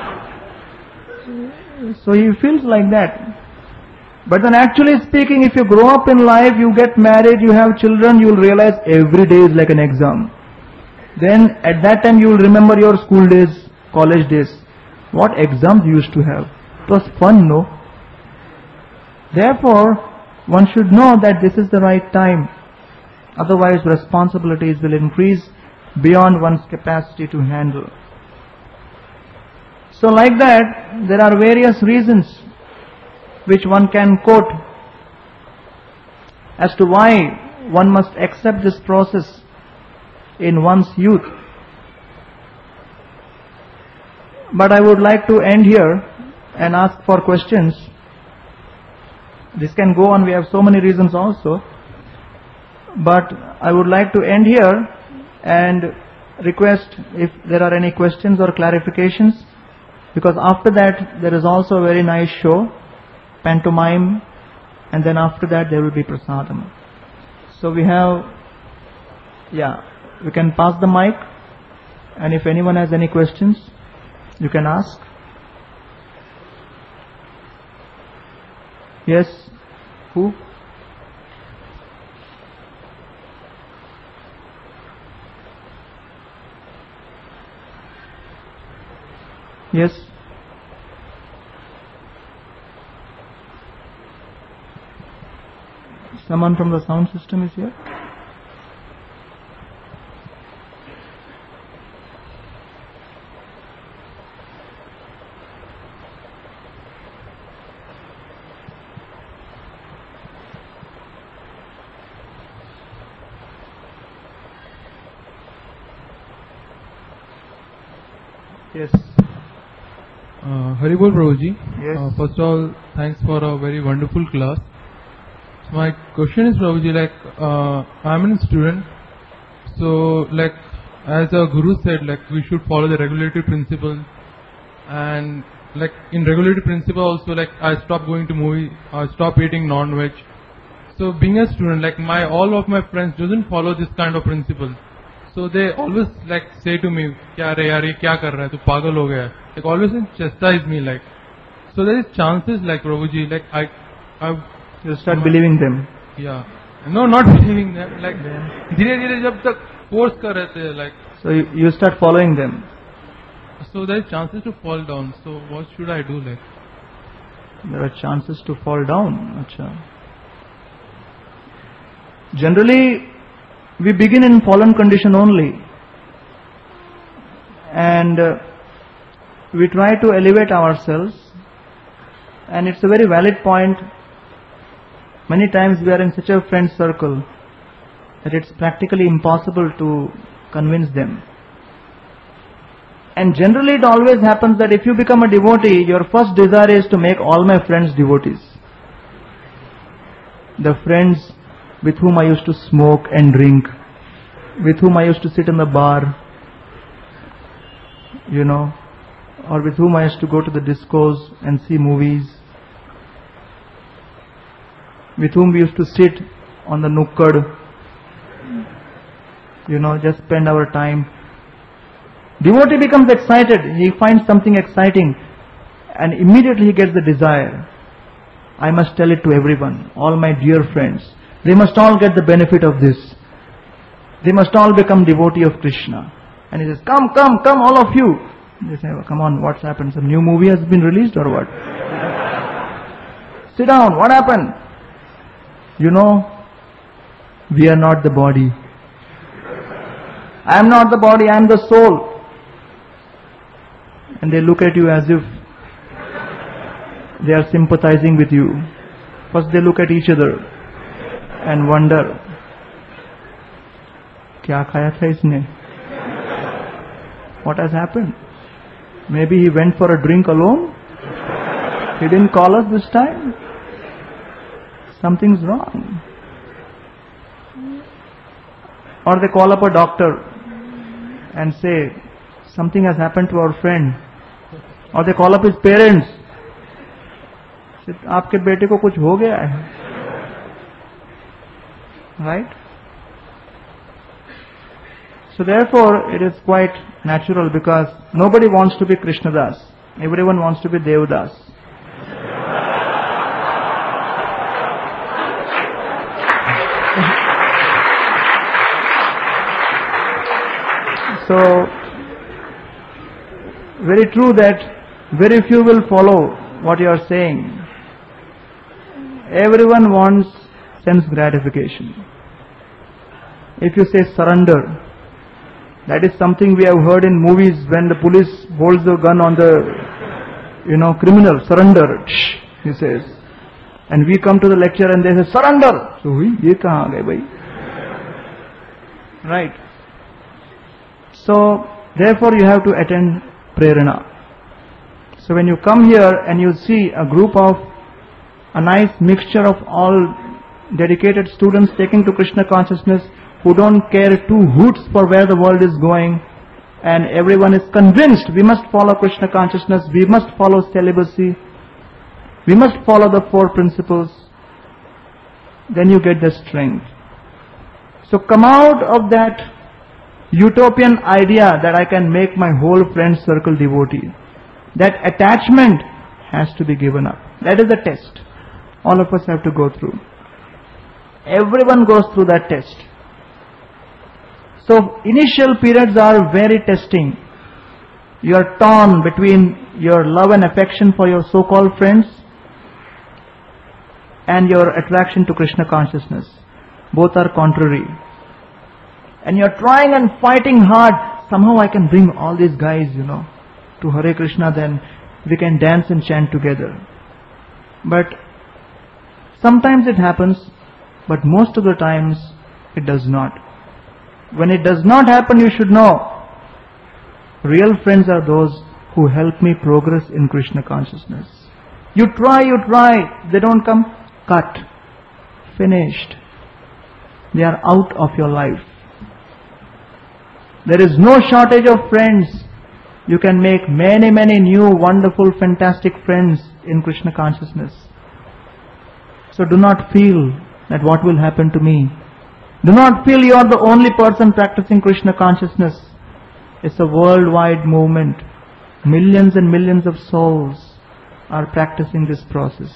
So he feels like that. But then actually speaking, if you grow up in life, you get married, you have children, you will realize every day is like an exam. Then at that time you will remember your school days, college days. What exams you used to have. It was fun, no? Therefore, one should know that this is the right time. Otherwise responsibilities will increase beyond one's capacity to handle. So like that, there are various reasons which one can quote as to why one must accept this process in one's youth. But I would like to end here and ask for questions. This can go on, we have so many reasons also. But I would like to end here and request if there are any questions or clarifications, because after that there is also a very nice show, pantomime, and then after that there will be prasadam. So we have, we can pass the mic, and if anyone has any questions, you can ask. Yes? Who? Yes? Someone from the sound system is here? Yes. Haribol Prabhuji. Yes. First of all, thanks for a very wonderful class. My question is, Prabhuji, I'm a student, so as a guru said, we should follow the regulatory principle, and in regulatory principle also, I stopped going to movie, I stopped eating non-veg. So being a student, all of my friends doesn't follow this kind of principle. So they always say to me, "Kya re yaar, ye kya kar raha hai? Tu pagal ho gaya." Always chastise me So there is chances Prabhuji, you start believing them. Yeah. No, not believing them. धीरे-धीरे जब तक force कर रहे थे So you start following them. So there is chances to fall down. So what should I do There are chances to fall down. Achha. Generally, we begin in fallen condition only, and we try to elevate ourselves, and it's a very valid point. Many times we are in such a friend circle that it's practically impossible to convince them. And generally it always happens that if you become a devotee, your first desire is to make all my friends devotees. The friends with whom I used to smoke and drink, with whom I used to sit in the bar, or with whom I used to go to the discos and see movies, with whom we used to sit on the nukkad, just spend our time. Devotee becomes excited, he finds something exciting, and immediately he gets the desire. I must tell it to everyone, all my dear friends. They must all get the benefit of this. They must all become devotee of Krishna. And he says, come, all of you. They say, oh, come on, what's happened? Some new movie has been released or what? Sit down, what happened? We are not the body. I am not the body, I am the soul. And they look at you as if they are sympathizing with you. First they look at each other and wonder, kya khaya tha isne? What has happened? Maybe he went for a drink alone? He didn't call us this time? Something's wrong. Or they call up a doctor and say, something has happened to our friend. Or they call up his parents. Say, आपके बेटे को कुछ हो गया है. Right? So therefore, it is quite natural because nobody wants to be Krishnadas. Everyone wants to be Devdas. So, very true that very few will follow what you are saying. Everyone wants sense gratification. If you say surrender, that is something we have heard in movies when the police holds the gun on the, criminal, surrender, he says. And we come to the lecture and they say, surrender! So, ye kahan gaye bhai? Right. So, therefore you have to attend prerana. So when you come here and you see a group of a nice mixture of all dedicated students taking to Krishna consciousness who don't care two hoots for where the world is going, and everyone is convinced we must follow Krishna consciousness, we must follow celibacy, we must follow the four principles, then you get the strength. So come out of that utopian idea that I can make my whole friend circle devotee. That attachment has to be given up. That is the test all of us have to go through. Everyone goes through that test. So initial periods are very testing. You are torn between your love and affection for your so-called friends and your attraction to Krishna consciousness. Both are contrary. And you are trying and fighting hard. Somehow I can bring all these guys, to Hare Krishna, then we can dance and chant together. But sometimes it happens, but most of the times it does not. When it does not happen, you should know, real friends are those who help me progress in Krishna consciousness. You try, they don't come, cut. finished. They are out of your life. There is no shortage of friends. You can make many, many new, wonderful, fantastic friends in Krishna consciousness. So do not feel that what will happen to me. Do not feel you are the only person practicing Krishna consciousness. It's a worldwide movement. Millions and millions of souls are practicing this process.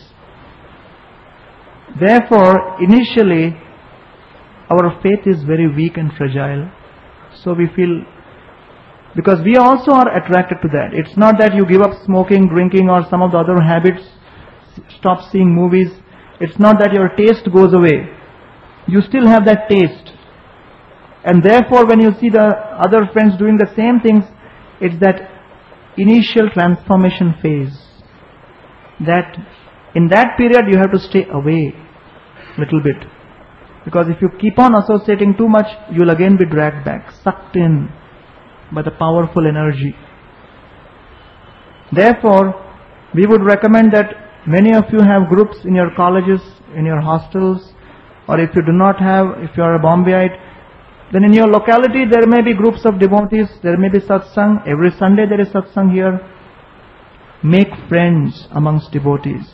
Therefore, initially, our faith is very weak and fragile. So we feel, because we also are attracted to that. It's not that you give up smoking, drinking or some of the other habits, stop seeing movies. It's not that your taste goes away. You still have that taste. And therefore when you see the other friends doing the same things, it's that initial transformation phase. That in that period you have to stay away little bit. Because if you keep on associating too much, you'll again be dragged back, sucked in by the powerful energy. Therefore, we would recommend that many of you have groups in your colleges, in your hostels, or if you do not have, if you are a Bombayite, then in your locality there may be groups of devotees, there may be satsang. Every Sunday there is satsang here. Make friends amongst devotees.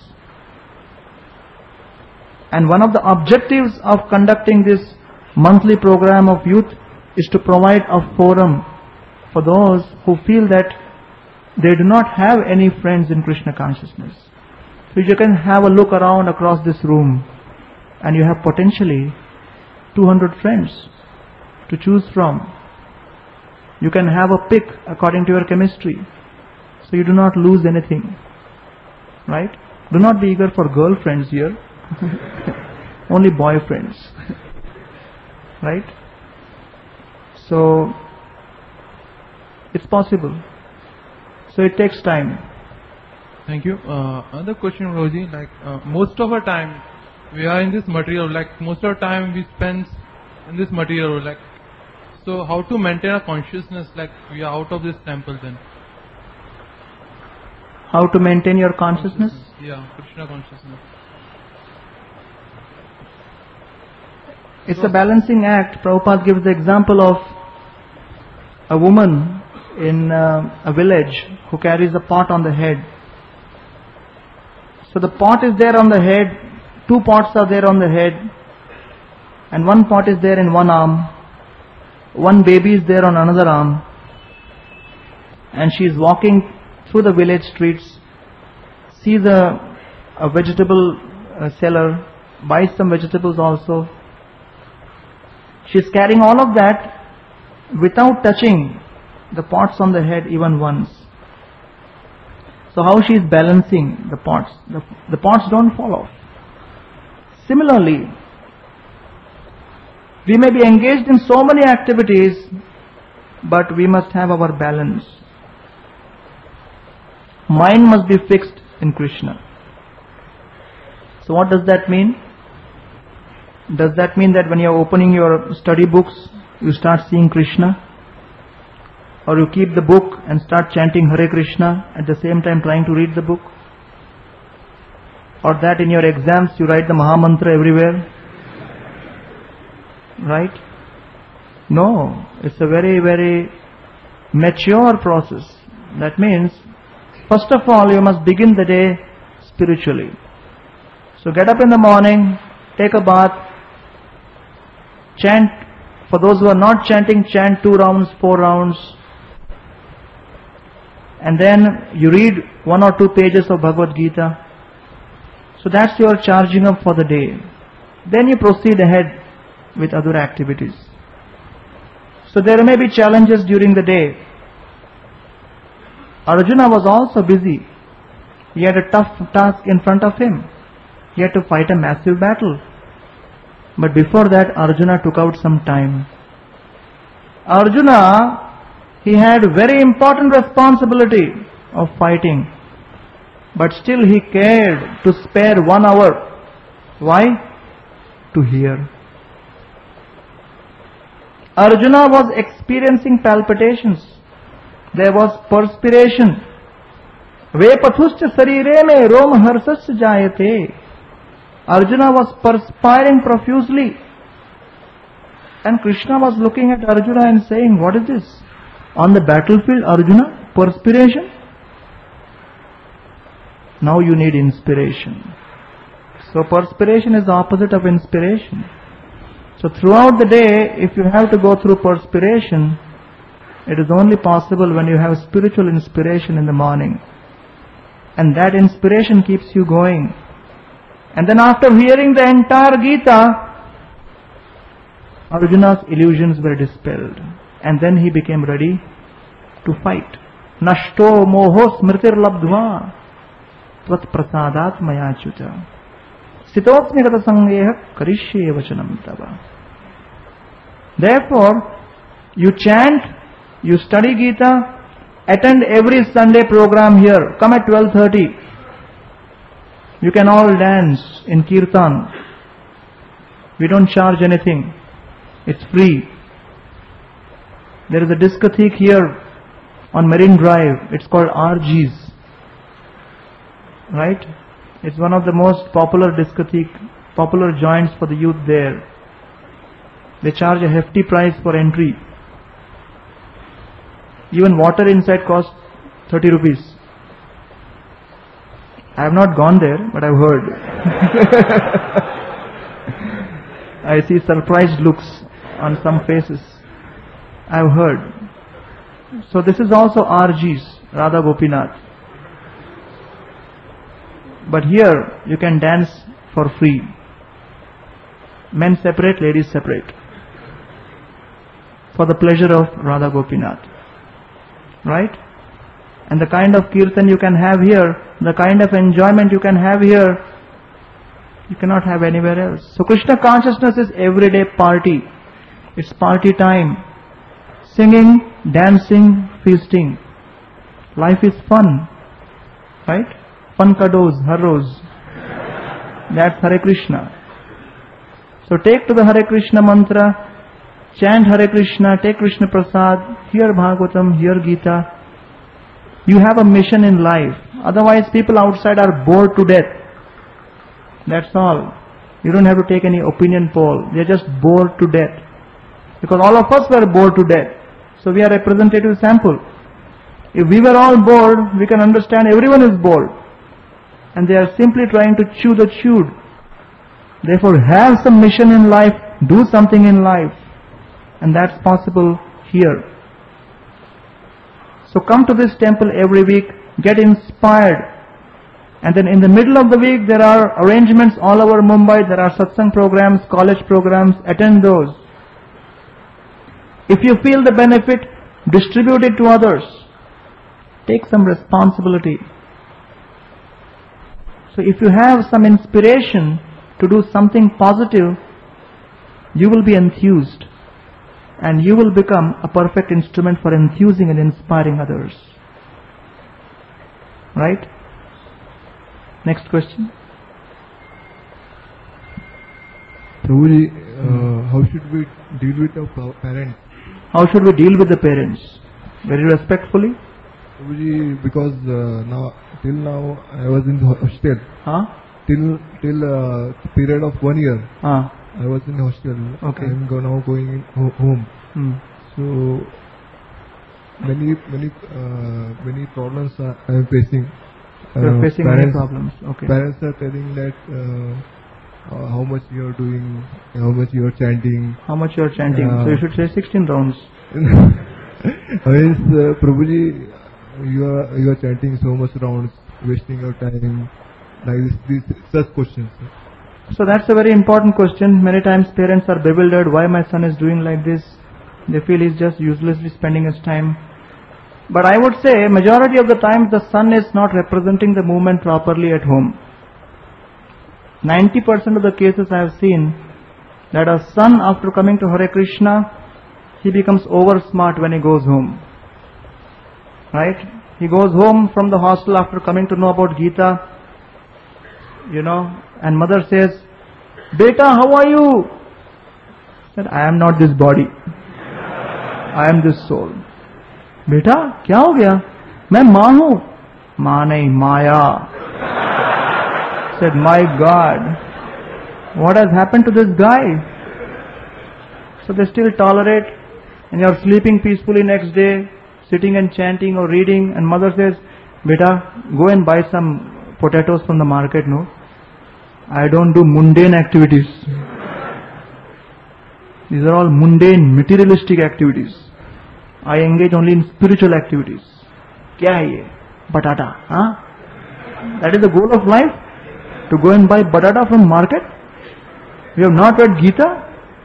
And one of the objectives of conducting this monthly program of youth is to provide a forum for those who feel that they do not have any friends in Krishna consciousness. So you can have a look around across this room and you have potentially 200 friends to choose from. You can have a pick according to your chemistry, so you do not lose anything. Right? Do not be eager for girlfriends here. Only boyfriends. Right? So it's possible. So it takes time. Thank you. Another question, Prabhuji, like most of our time we are in this material, like most of our time we spend in this material, like, so how to maintain a consciousness like we are out of this temple then? How to maintain your consciousness? Yeah, Krishna consciousness. It's a balancing act. Prabhupada gives the example of a woman in a village who carries a pot on the head. So the pot is there on the head, two pots are there on the head, and one pot is there in one arm, one baby is there on another arm, and she is walking through the village streets, sees a vegetable seller, buys some vegetables also. She is carrying all of that without touching the pots on the head even once. So how she is balancing the pots? The pots don't fall off. Similarly, we may be engaged in so many activities, but we must have our balance. Mind must be fixed in Krishna. So what does that mean? Does that mean that when you are opening your study books, you start seeing Krishna? Or you keep the book and start chanting Hare Krishna at the same time trying to read the book? Or that in your exams you write the Maha Mantra everywhere? Right? No, it's a very, very mature process. That means, first of all, you must begin the day spiritually. So get up in the morning, take a bath, chant. For those who are not chanting, chant 2 rounds, 4 rounds. And then you read 1 or 2 pages of Bhagavad Gita. So that's your charging up for the day. Then you proceed ahead with other activities. So there may be challenges during the day. Arjuna was also busy. He had a tough task in front of him. He had to fight a massive battle. But before that, Arjuna took out some time. Arjuna, he had very important responsibility of fighting. But still he cared to spare 1 hour. Why? To hear. Arjuna was experiencing palpitations. There was perspiration. Ve pathuscha sarire me rom harsasya jayate. Arjuna was perspiring profusely. And Krishna was looking at Arjuna and saying, what is this? On the battlefield, Arjuna, perspiration? Now you need inspiration. So perspiration is the opposite of inspiration. So throughout the day, if you have to go through perspiration, it is only possible when you have spiritual inspiration in the morning. And that inspiration keeps you going. And then after hearing the entire Gita, Arjuna's illusions were dispelled. And then he became ready to fight. Nashto moho smritir labdva tvat prasadat mayachuta sitosmi gata sangeha karishye vachanam tava. Therefore, you chant, you study Gita, attend every Sunday program here. Come at 12:30. You can all dance in Kirtan. We don't charge anything. It's free. There is a discotheque here on Marine Drive. It's called RG's. Right? It's one of the most popular popular joints for the youth there. They charge a hefty price for entry. Even water inside costs 30 rupees. I have not gone there, but I've heard. I see surprised looks on some faces. I've heard. So this is also RG's, Radha Gopinath. But here you can dance for free. Men separate, ladies separate. For the pleasure of Radha Gopinath. Right? And the kind of kirtan you can have here, the kind of enjoyment you can have here, you cannot have anywhere else. So Krishna consciousness is everyday party. It's party time. Singing, dancing, feasting. Life is fun. Right? Fun kados, harros. That's Hare Krishna. So take to the Hare Krishna mantra, chant Hare Krishna, take Krishna Prasad, hear Bhagavatam, hear Gita. You have a mission in life. Otherwise people outside are bored to death. That's all. You don't have to take any opinion poll. They are just bored to death. Because all of us were bored to death. So we are representative sample. If we were all bored, we can understand everyone is bored. And they are simply trying to chew the chewed. Therefore have some mission in life, do something in life. And that's possible here. So come to this temple every week, get inspired. And then in the middle of the week there are arrangements all over Mumbai, there are satsang programs, college programs, attend those. If you feel the benefit, distribute it to others. Take some responsibility. So if you have some inspiration to do something positive, you will be enthused. And you will become a perfect instrument for enthusing and inspiring others. Right? Next question. Prabhuji, how should we deal with our parents? How should we deal with the parents? Very respectfully? Prabhuji, because till now I was in the hostel. Till period of 1 year. I was in hostel. Okay. I am now going home. So many problems I am facing. You are facing many problems. Okay. Parents are telling that how much you are doing, how much you are chanting. How much you are chanting? So you should say 16 rounds. Prabhuji, you are chanting so much rounds, wasting your time. Like these such questions. So that's a very important question. Many times parents are bewildered why my son is doing like this. They feel he's just uselessly spending his time. But I would say majority of the time the son is not representing the movement properly at home. 90% of the cases I have seen that a son after coming to Hare Krishna, he becomes over smart when he goes home. Right? He goes home from the hostel after coming to know about Gita. And mother says, "Beta, how are you?" He said, "I am not this body. I am this soul." "Beta, क्या हो गया? मैं माँ हूँ." "माँ नहीं, माया." Said, "My God, What has happened to this guy? So they still tolerate, and you are sleeping peacefully next day, sitting and chanting or reading, and mother says, "Beta, go and buy some potatoes from the market." No, I don't do mundane activities. These are all mundane, materialistic activities. I engage only in spiritual activities. Kya hai ye? Batata, huh? That is the goal of life? To go and buy batata from market? You have not read Gita?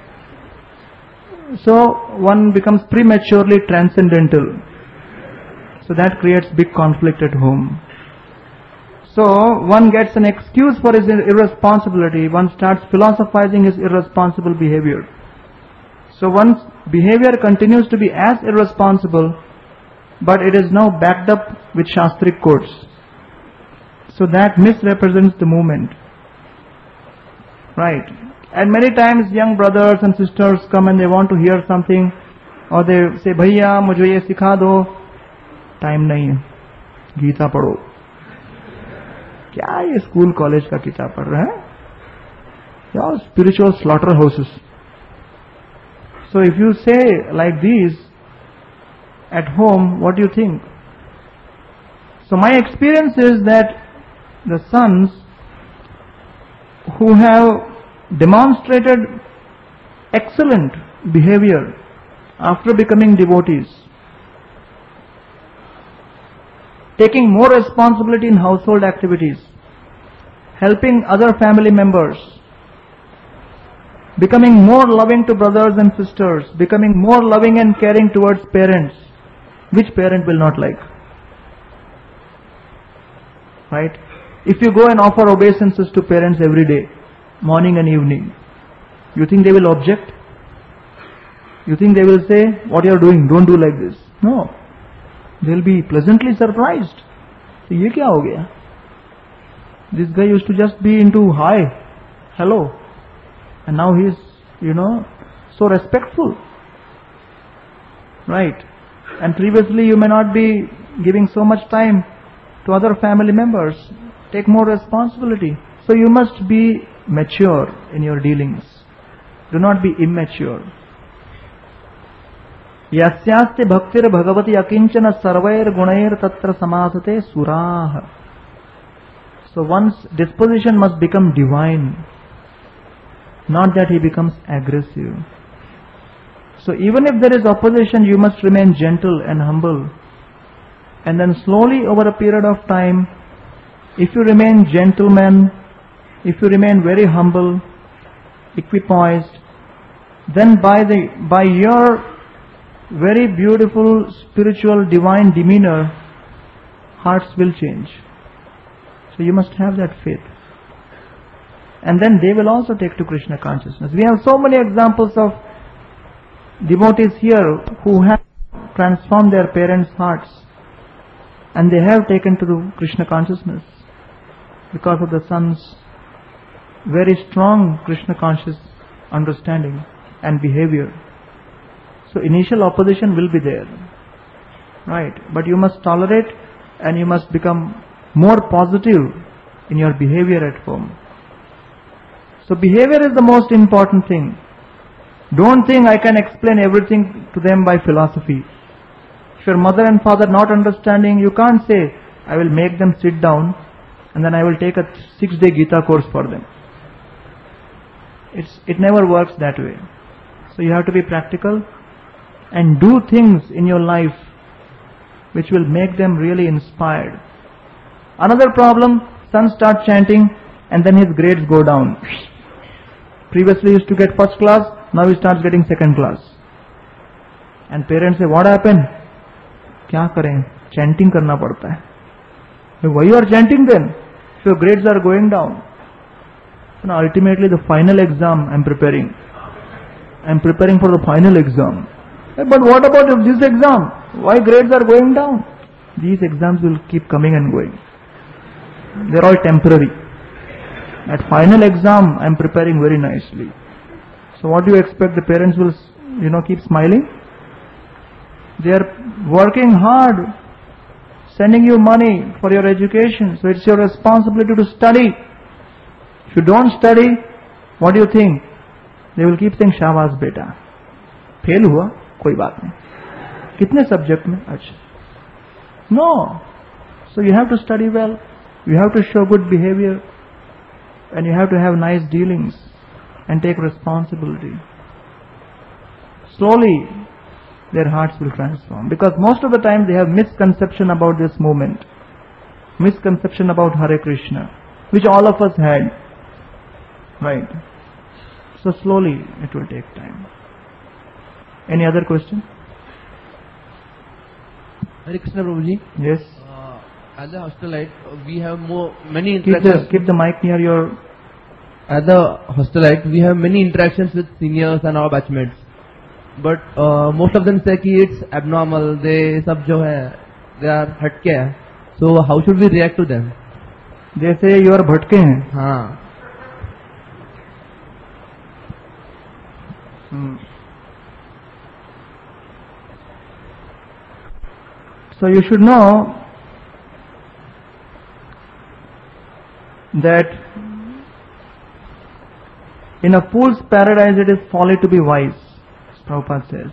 So one becomes prematurely transcendental. So that creates big conflict at home. So one gets an excuse for his irresponsibility. One starts philosophizing his irresponsible behavior. So one's behavior continues to be as irresponsible, but it is now backed up with Shastric quotes. So that misrepresents the movement. Right. And many times young brothers and sisters come and they want to hear something, or they say, "Bhaiya, mujhe ye sikha do." Time nahi hai. Gita padho. Kya ye school college ka kitab pad rahe hain? They are spiritual slaughterhouses. So if you say like these at home, what do you think? So my experience is that the sons who have demonstrated excellent behavior after becoming devotees, taking more responsibility in household activities, helping other family members, becoming more loving to brothers and sisters, becoming more loving and caring towards parents. Which parent will not like? Right? If you go and offer obeisances to parents every day, morning and evening, you think they will object? You think they will say, "What you are doing, don't do like this"? No. They will be pleasantly surprised. So, ye kya ho gaya? This guy used to just be into hi, hello. And now he is, so respectful. Right. And previously you may not be giving so much time to other family members. Take more responsibility. So you must be mature in your dealings. Do not be immature. Yasyaste bhaktir bhagavati akinchana sarvair gunair tatra samadhate surah. So one's disposition must become divine. Not that he becomes aggressive. So even if there is opposition, you must remain gentle and humble. And then slowly over a period of time, if you remain gentleman, if you remain very humble, equipoised, then by your very beautiful spiritual divine demeanor, hearts will change. So you must have that faith. And then they will also take to Krishna consciousness. We have so many examples of devotees here who have transformed their parents' hearts, and they have taken to the Krishna consciousness because of the son's very strong Krishna conscious understanding and behavior. So initial opposition will be there, right? But you must tolerate and you must become more positive in your behavior at home. So behavior is the most important thing. Don't think I can explain everything to them by philosophy. If your mother and father not understanding, you can't say, "I will make them sit down and then I will take a 6-day Gita course for them." It never works that way. So you have to be practical and do things in your life which will make them really inspired. Another problem, son starts chanting and then his grades go down. Previously he used to get first class, now he starts getting second class. And parents say, "What happened?" Kya kare? Chanting karna padta hai. Why you are chanting then? If your grades are going down. So now ultimately the final exam I am preparing. I am preparing for the final exam. But what about this exam? Why grades are going down? These exams will keep coming and going. They are all temporary. At final exam, I am preparing very nicely. So what do you expect? The parents will, keep smiling? They are working hard, sending you money for your education. So it's your responsibility to study. If you don't study, What do you think? They will keep saying, Shabas beta. Fail hua? Koi baat nahi. Kitne subject mein? Achha. No. So you have to study well. You have to show good behavior. And you have to have nice dealings. And take responsibility. Slowly, their hearts will transform. Because most of the time they have misconception about this movement. Misconception about Hare Krishna. Which all of us had. Right. So slowly it will take time. Any other question? Hare Krishna Prabhuji. Yes. As a hostelite, we have many interactions. Keep the mic near your... As a hostelite, we have many interactions with seniors and our batchmates. But most of them say कि it's abnormal. They सब जो है, they are हटके हैं. So how should we react to them? They say you are भटके हैं. हाँ. So you should know that in a fool's paradise it is folly to be wise, Prabhupada says.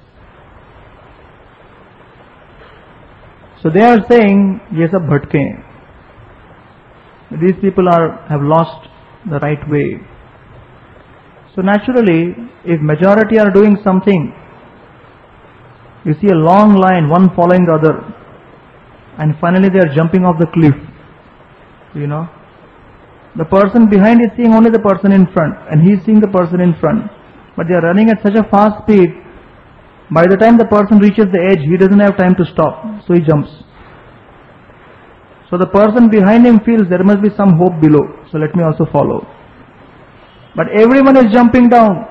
So they are saying, ye sab bhatke hain. These people have lost the right way. So naturally, if majority are doing something, you see a long line, one following the other, and finally they are jumping off the cliff. You know, the person behind is seeing only the person in front, and he is seeing the person in front. But they are running at such a fast speed, by the time the person reaches the edge, he doesn't have time to stop, so he jumps. So the person behind him feels there must be some hope below, so let me also follow. But everyone is jumping down.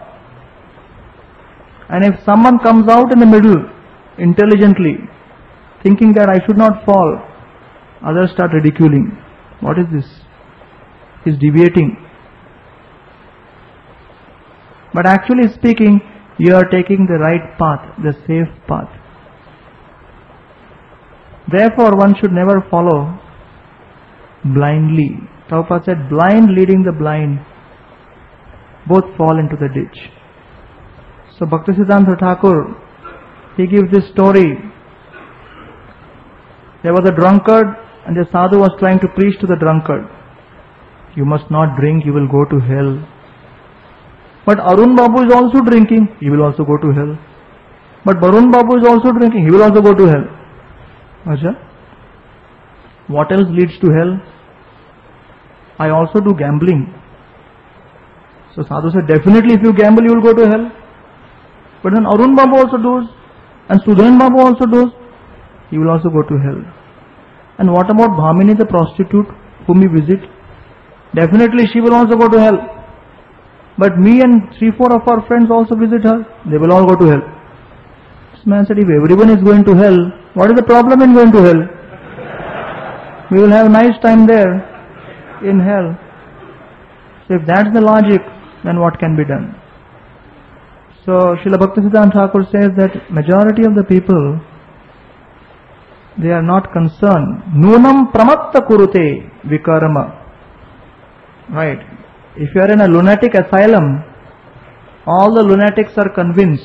And if someone comes out in the middle, intelligently, thinking that I should not fall, others start ridiculing. What is this? He's deviating. But actually speaking, you are taking the right path, the safe path. Therefore, one should never follow blindly. Prabhupada said, blind leading the blind, both fall into the ditch. So Bhaktisiddhanta Thakur, he gives this story. There was a drunkard and the sadhu was trying to preach to the drunkard. You must not drink, you will go to hell. But Arun Babu is also drinking, he will also go to hell. But Barun Babu is also drinking, he will also go to hell. Acha? What else leads to hell? I also do gambling. So sadhu said, definitely if you gamble you will go to hell. But then Arun Babu also does, and Sudhan Babu also does, he will also go to hell. And what about Bhamini, the prostitute whom we visit? Definitely she will also go to hell. But me and 3-4 of our friends also visit her, they will all go to hell. This man said, if everyone is going to hell, what is the problem in going to hell? We will have a nice time there in hell. So if that's the logic, then what can be done? So Srila Bhaktisiddhanta Thakur says that majority of the people, they are not concerned. Nunam pramatta kurute vikarama. Right. If you are in a lunatic asylum, all the lunatics are convinced.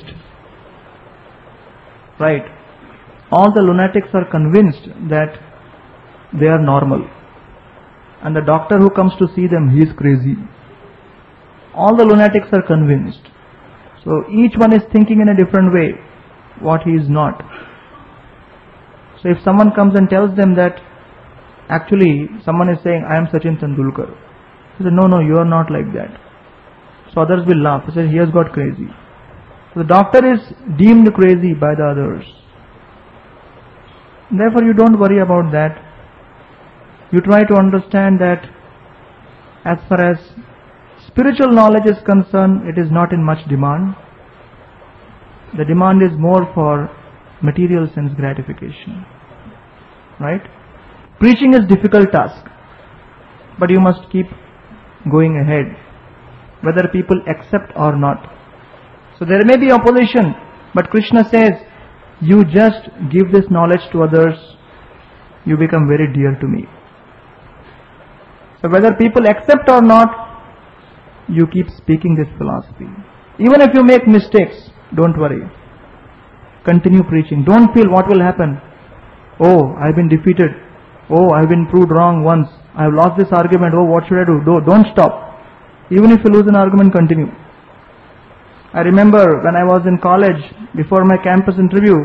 Right. All the lunatics are convinced that they are normal. And the doctor who comes to see them, he is crazy. All the lunatics are convinced. So each one is thinking in a different way what he is not. So if someone comes and tells them that actually someone is saying, I am Sachin Tendulkar. He said, no, you are not like that. So others will laugh. He said, he has got crazy. So the doctor is deemed crazy by the others. Therefore you don't worry about that. You try to understand that as far as spiritual knowledge is concerned, it is not in much demand. The demand is more for material sense gratification. Right? Preaching is difficult task, but you must keep going ahead, whether people accept or not. So there may be opposition, but Krishna says, you just give this knowledge to others, you become very dear to me. So whether people accept or not, you keep speaking this philosophy. Even if you make mistakes, don't worry. Continue preaching. Don't feel what will happen. Oh, I've been defeated. Oh, I've been proved wrong once. I've lost this argument. Oh, what should I do? Don't stop. Even if you lose an argument, continue. I remember when I was in college, before my campus interview,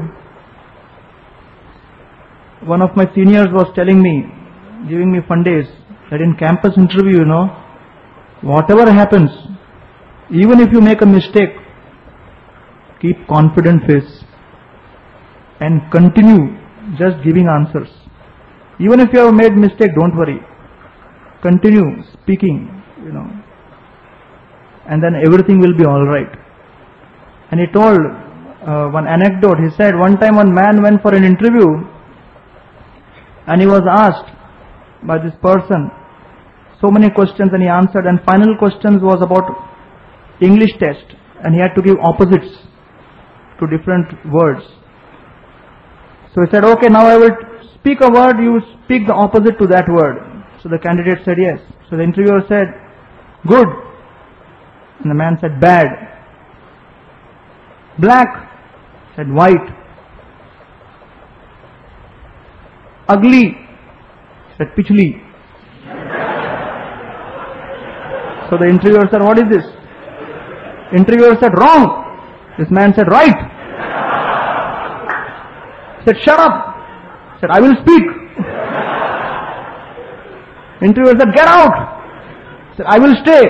one of my seniors was telling me, giving me fun days, that in campus interview, whatever happens, even if you make a mistake, keep confident face and continue just giving answers. Even if you have made mistake, don't worry. Continue speaking, and then everything will be alright. And he told one anecdote. He said one time one man went for an interview and he was asked by this person so many questions and he answered, and final questions was about English test and he had to give opposites to different words. So he said, okay, now I will speak a word, you speak the opposite to that word. So the candidate said yes. So the interviewer said, good. And the man said, bad. Black. Said, white. Ugly. Said, pichli. So the interviewer said, what is this? Interviewer said, wrong. This man said, right. Said, shut up. Said, I will speak. Interviewer said, get out. Said, I will stay.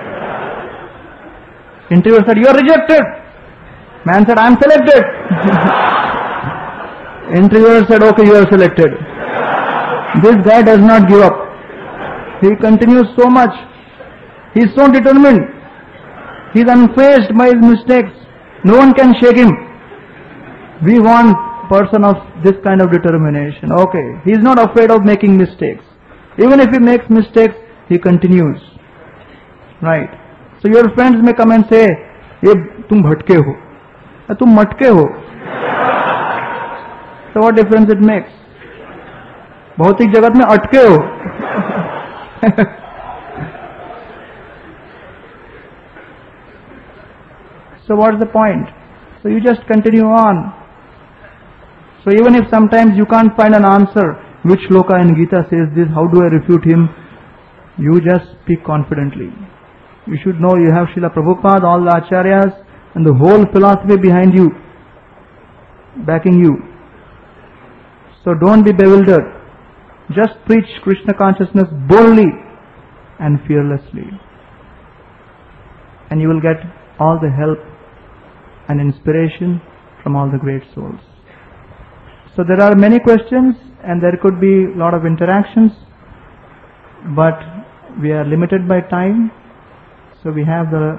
Interviewer said, you are rejected. Man said, I am selected. Interviewer said, okay, you are selected. This guy does not give up. He continues so much. He is so determined. He is unfazed by his mistakes. No one can shake him. We want person of this kind of determination. Okay, he is not afraid of making mistakes. Even if he makes mistakes, he continues. Right. So your friends may come and say, "Ye tum bhatke ho, tum matke ho." So what difference it makes? भौतिक जगत में अटके हो. So what's the point? So you just continue on. So even if sometimes you can't find an answer, which shloka in Gita says this, how do I refute him? You just speak confidently. You should know you have Srila Prabhupada, all the acharyas, and the whole philosophy behind you, backing you. So don't be bewildered. Just preach Krishna consciousness boldly and fearlessly. And you will get all the help and inspiration from all the great souls. So there are many questions and there could be a lot of interactions, but we are limited by time. So we have the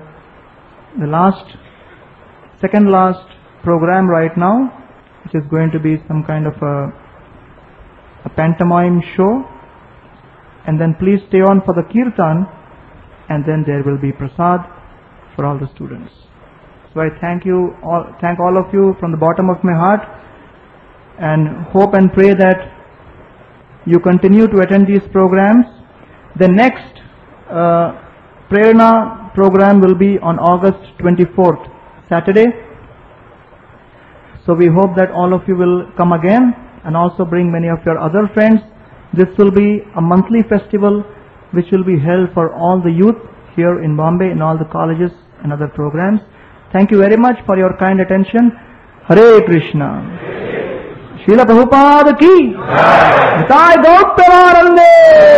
second last program right now, which is going to be some kind of a pantomime show, and then please stay on for the kirtan, and then there will be prasad for all the students. So I thank all of you from the bottom of my heart, and hope and pray that you continue to attend these programs. The next Prerna program will be on August 24th, Saturday. So we hope that all of you will come again and also bring many of your other friends. This will be a monthly festival which will be held for all the youth here in Bombay, in all the colleges and other programs. Thank you very much for your kind attention. Hare Krishna. Srila Prabhupada ki Jai. Gaur Premanande.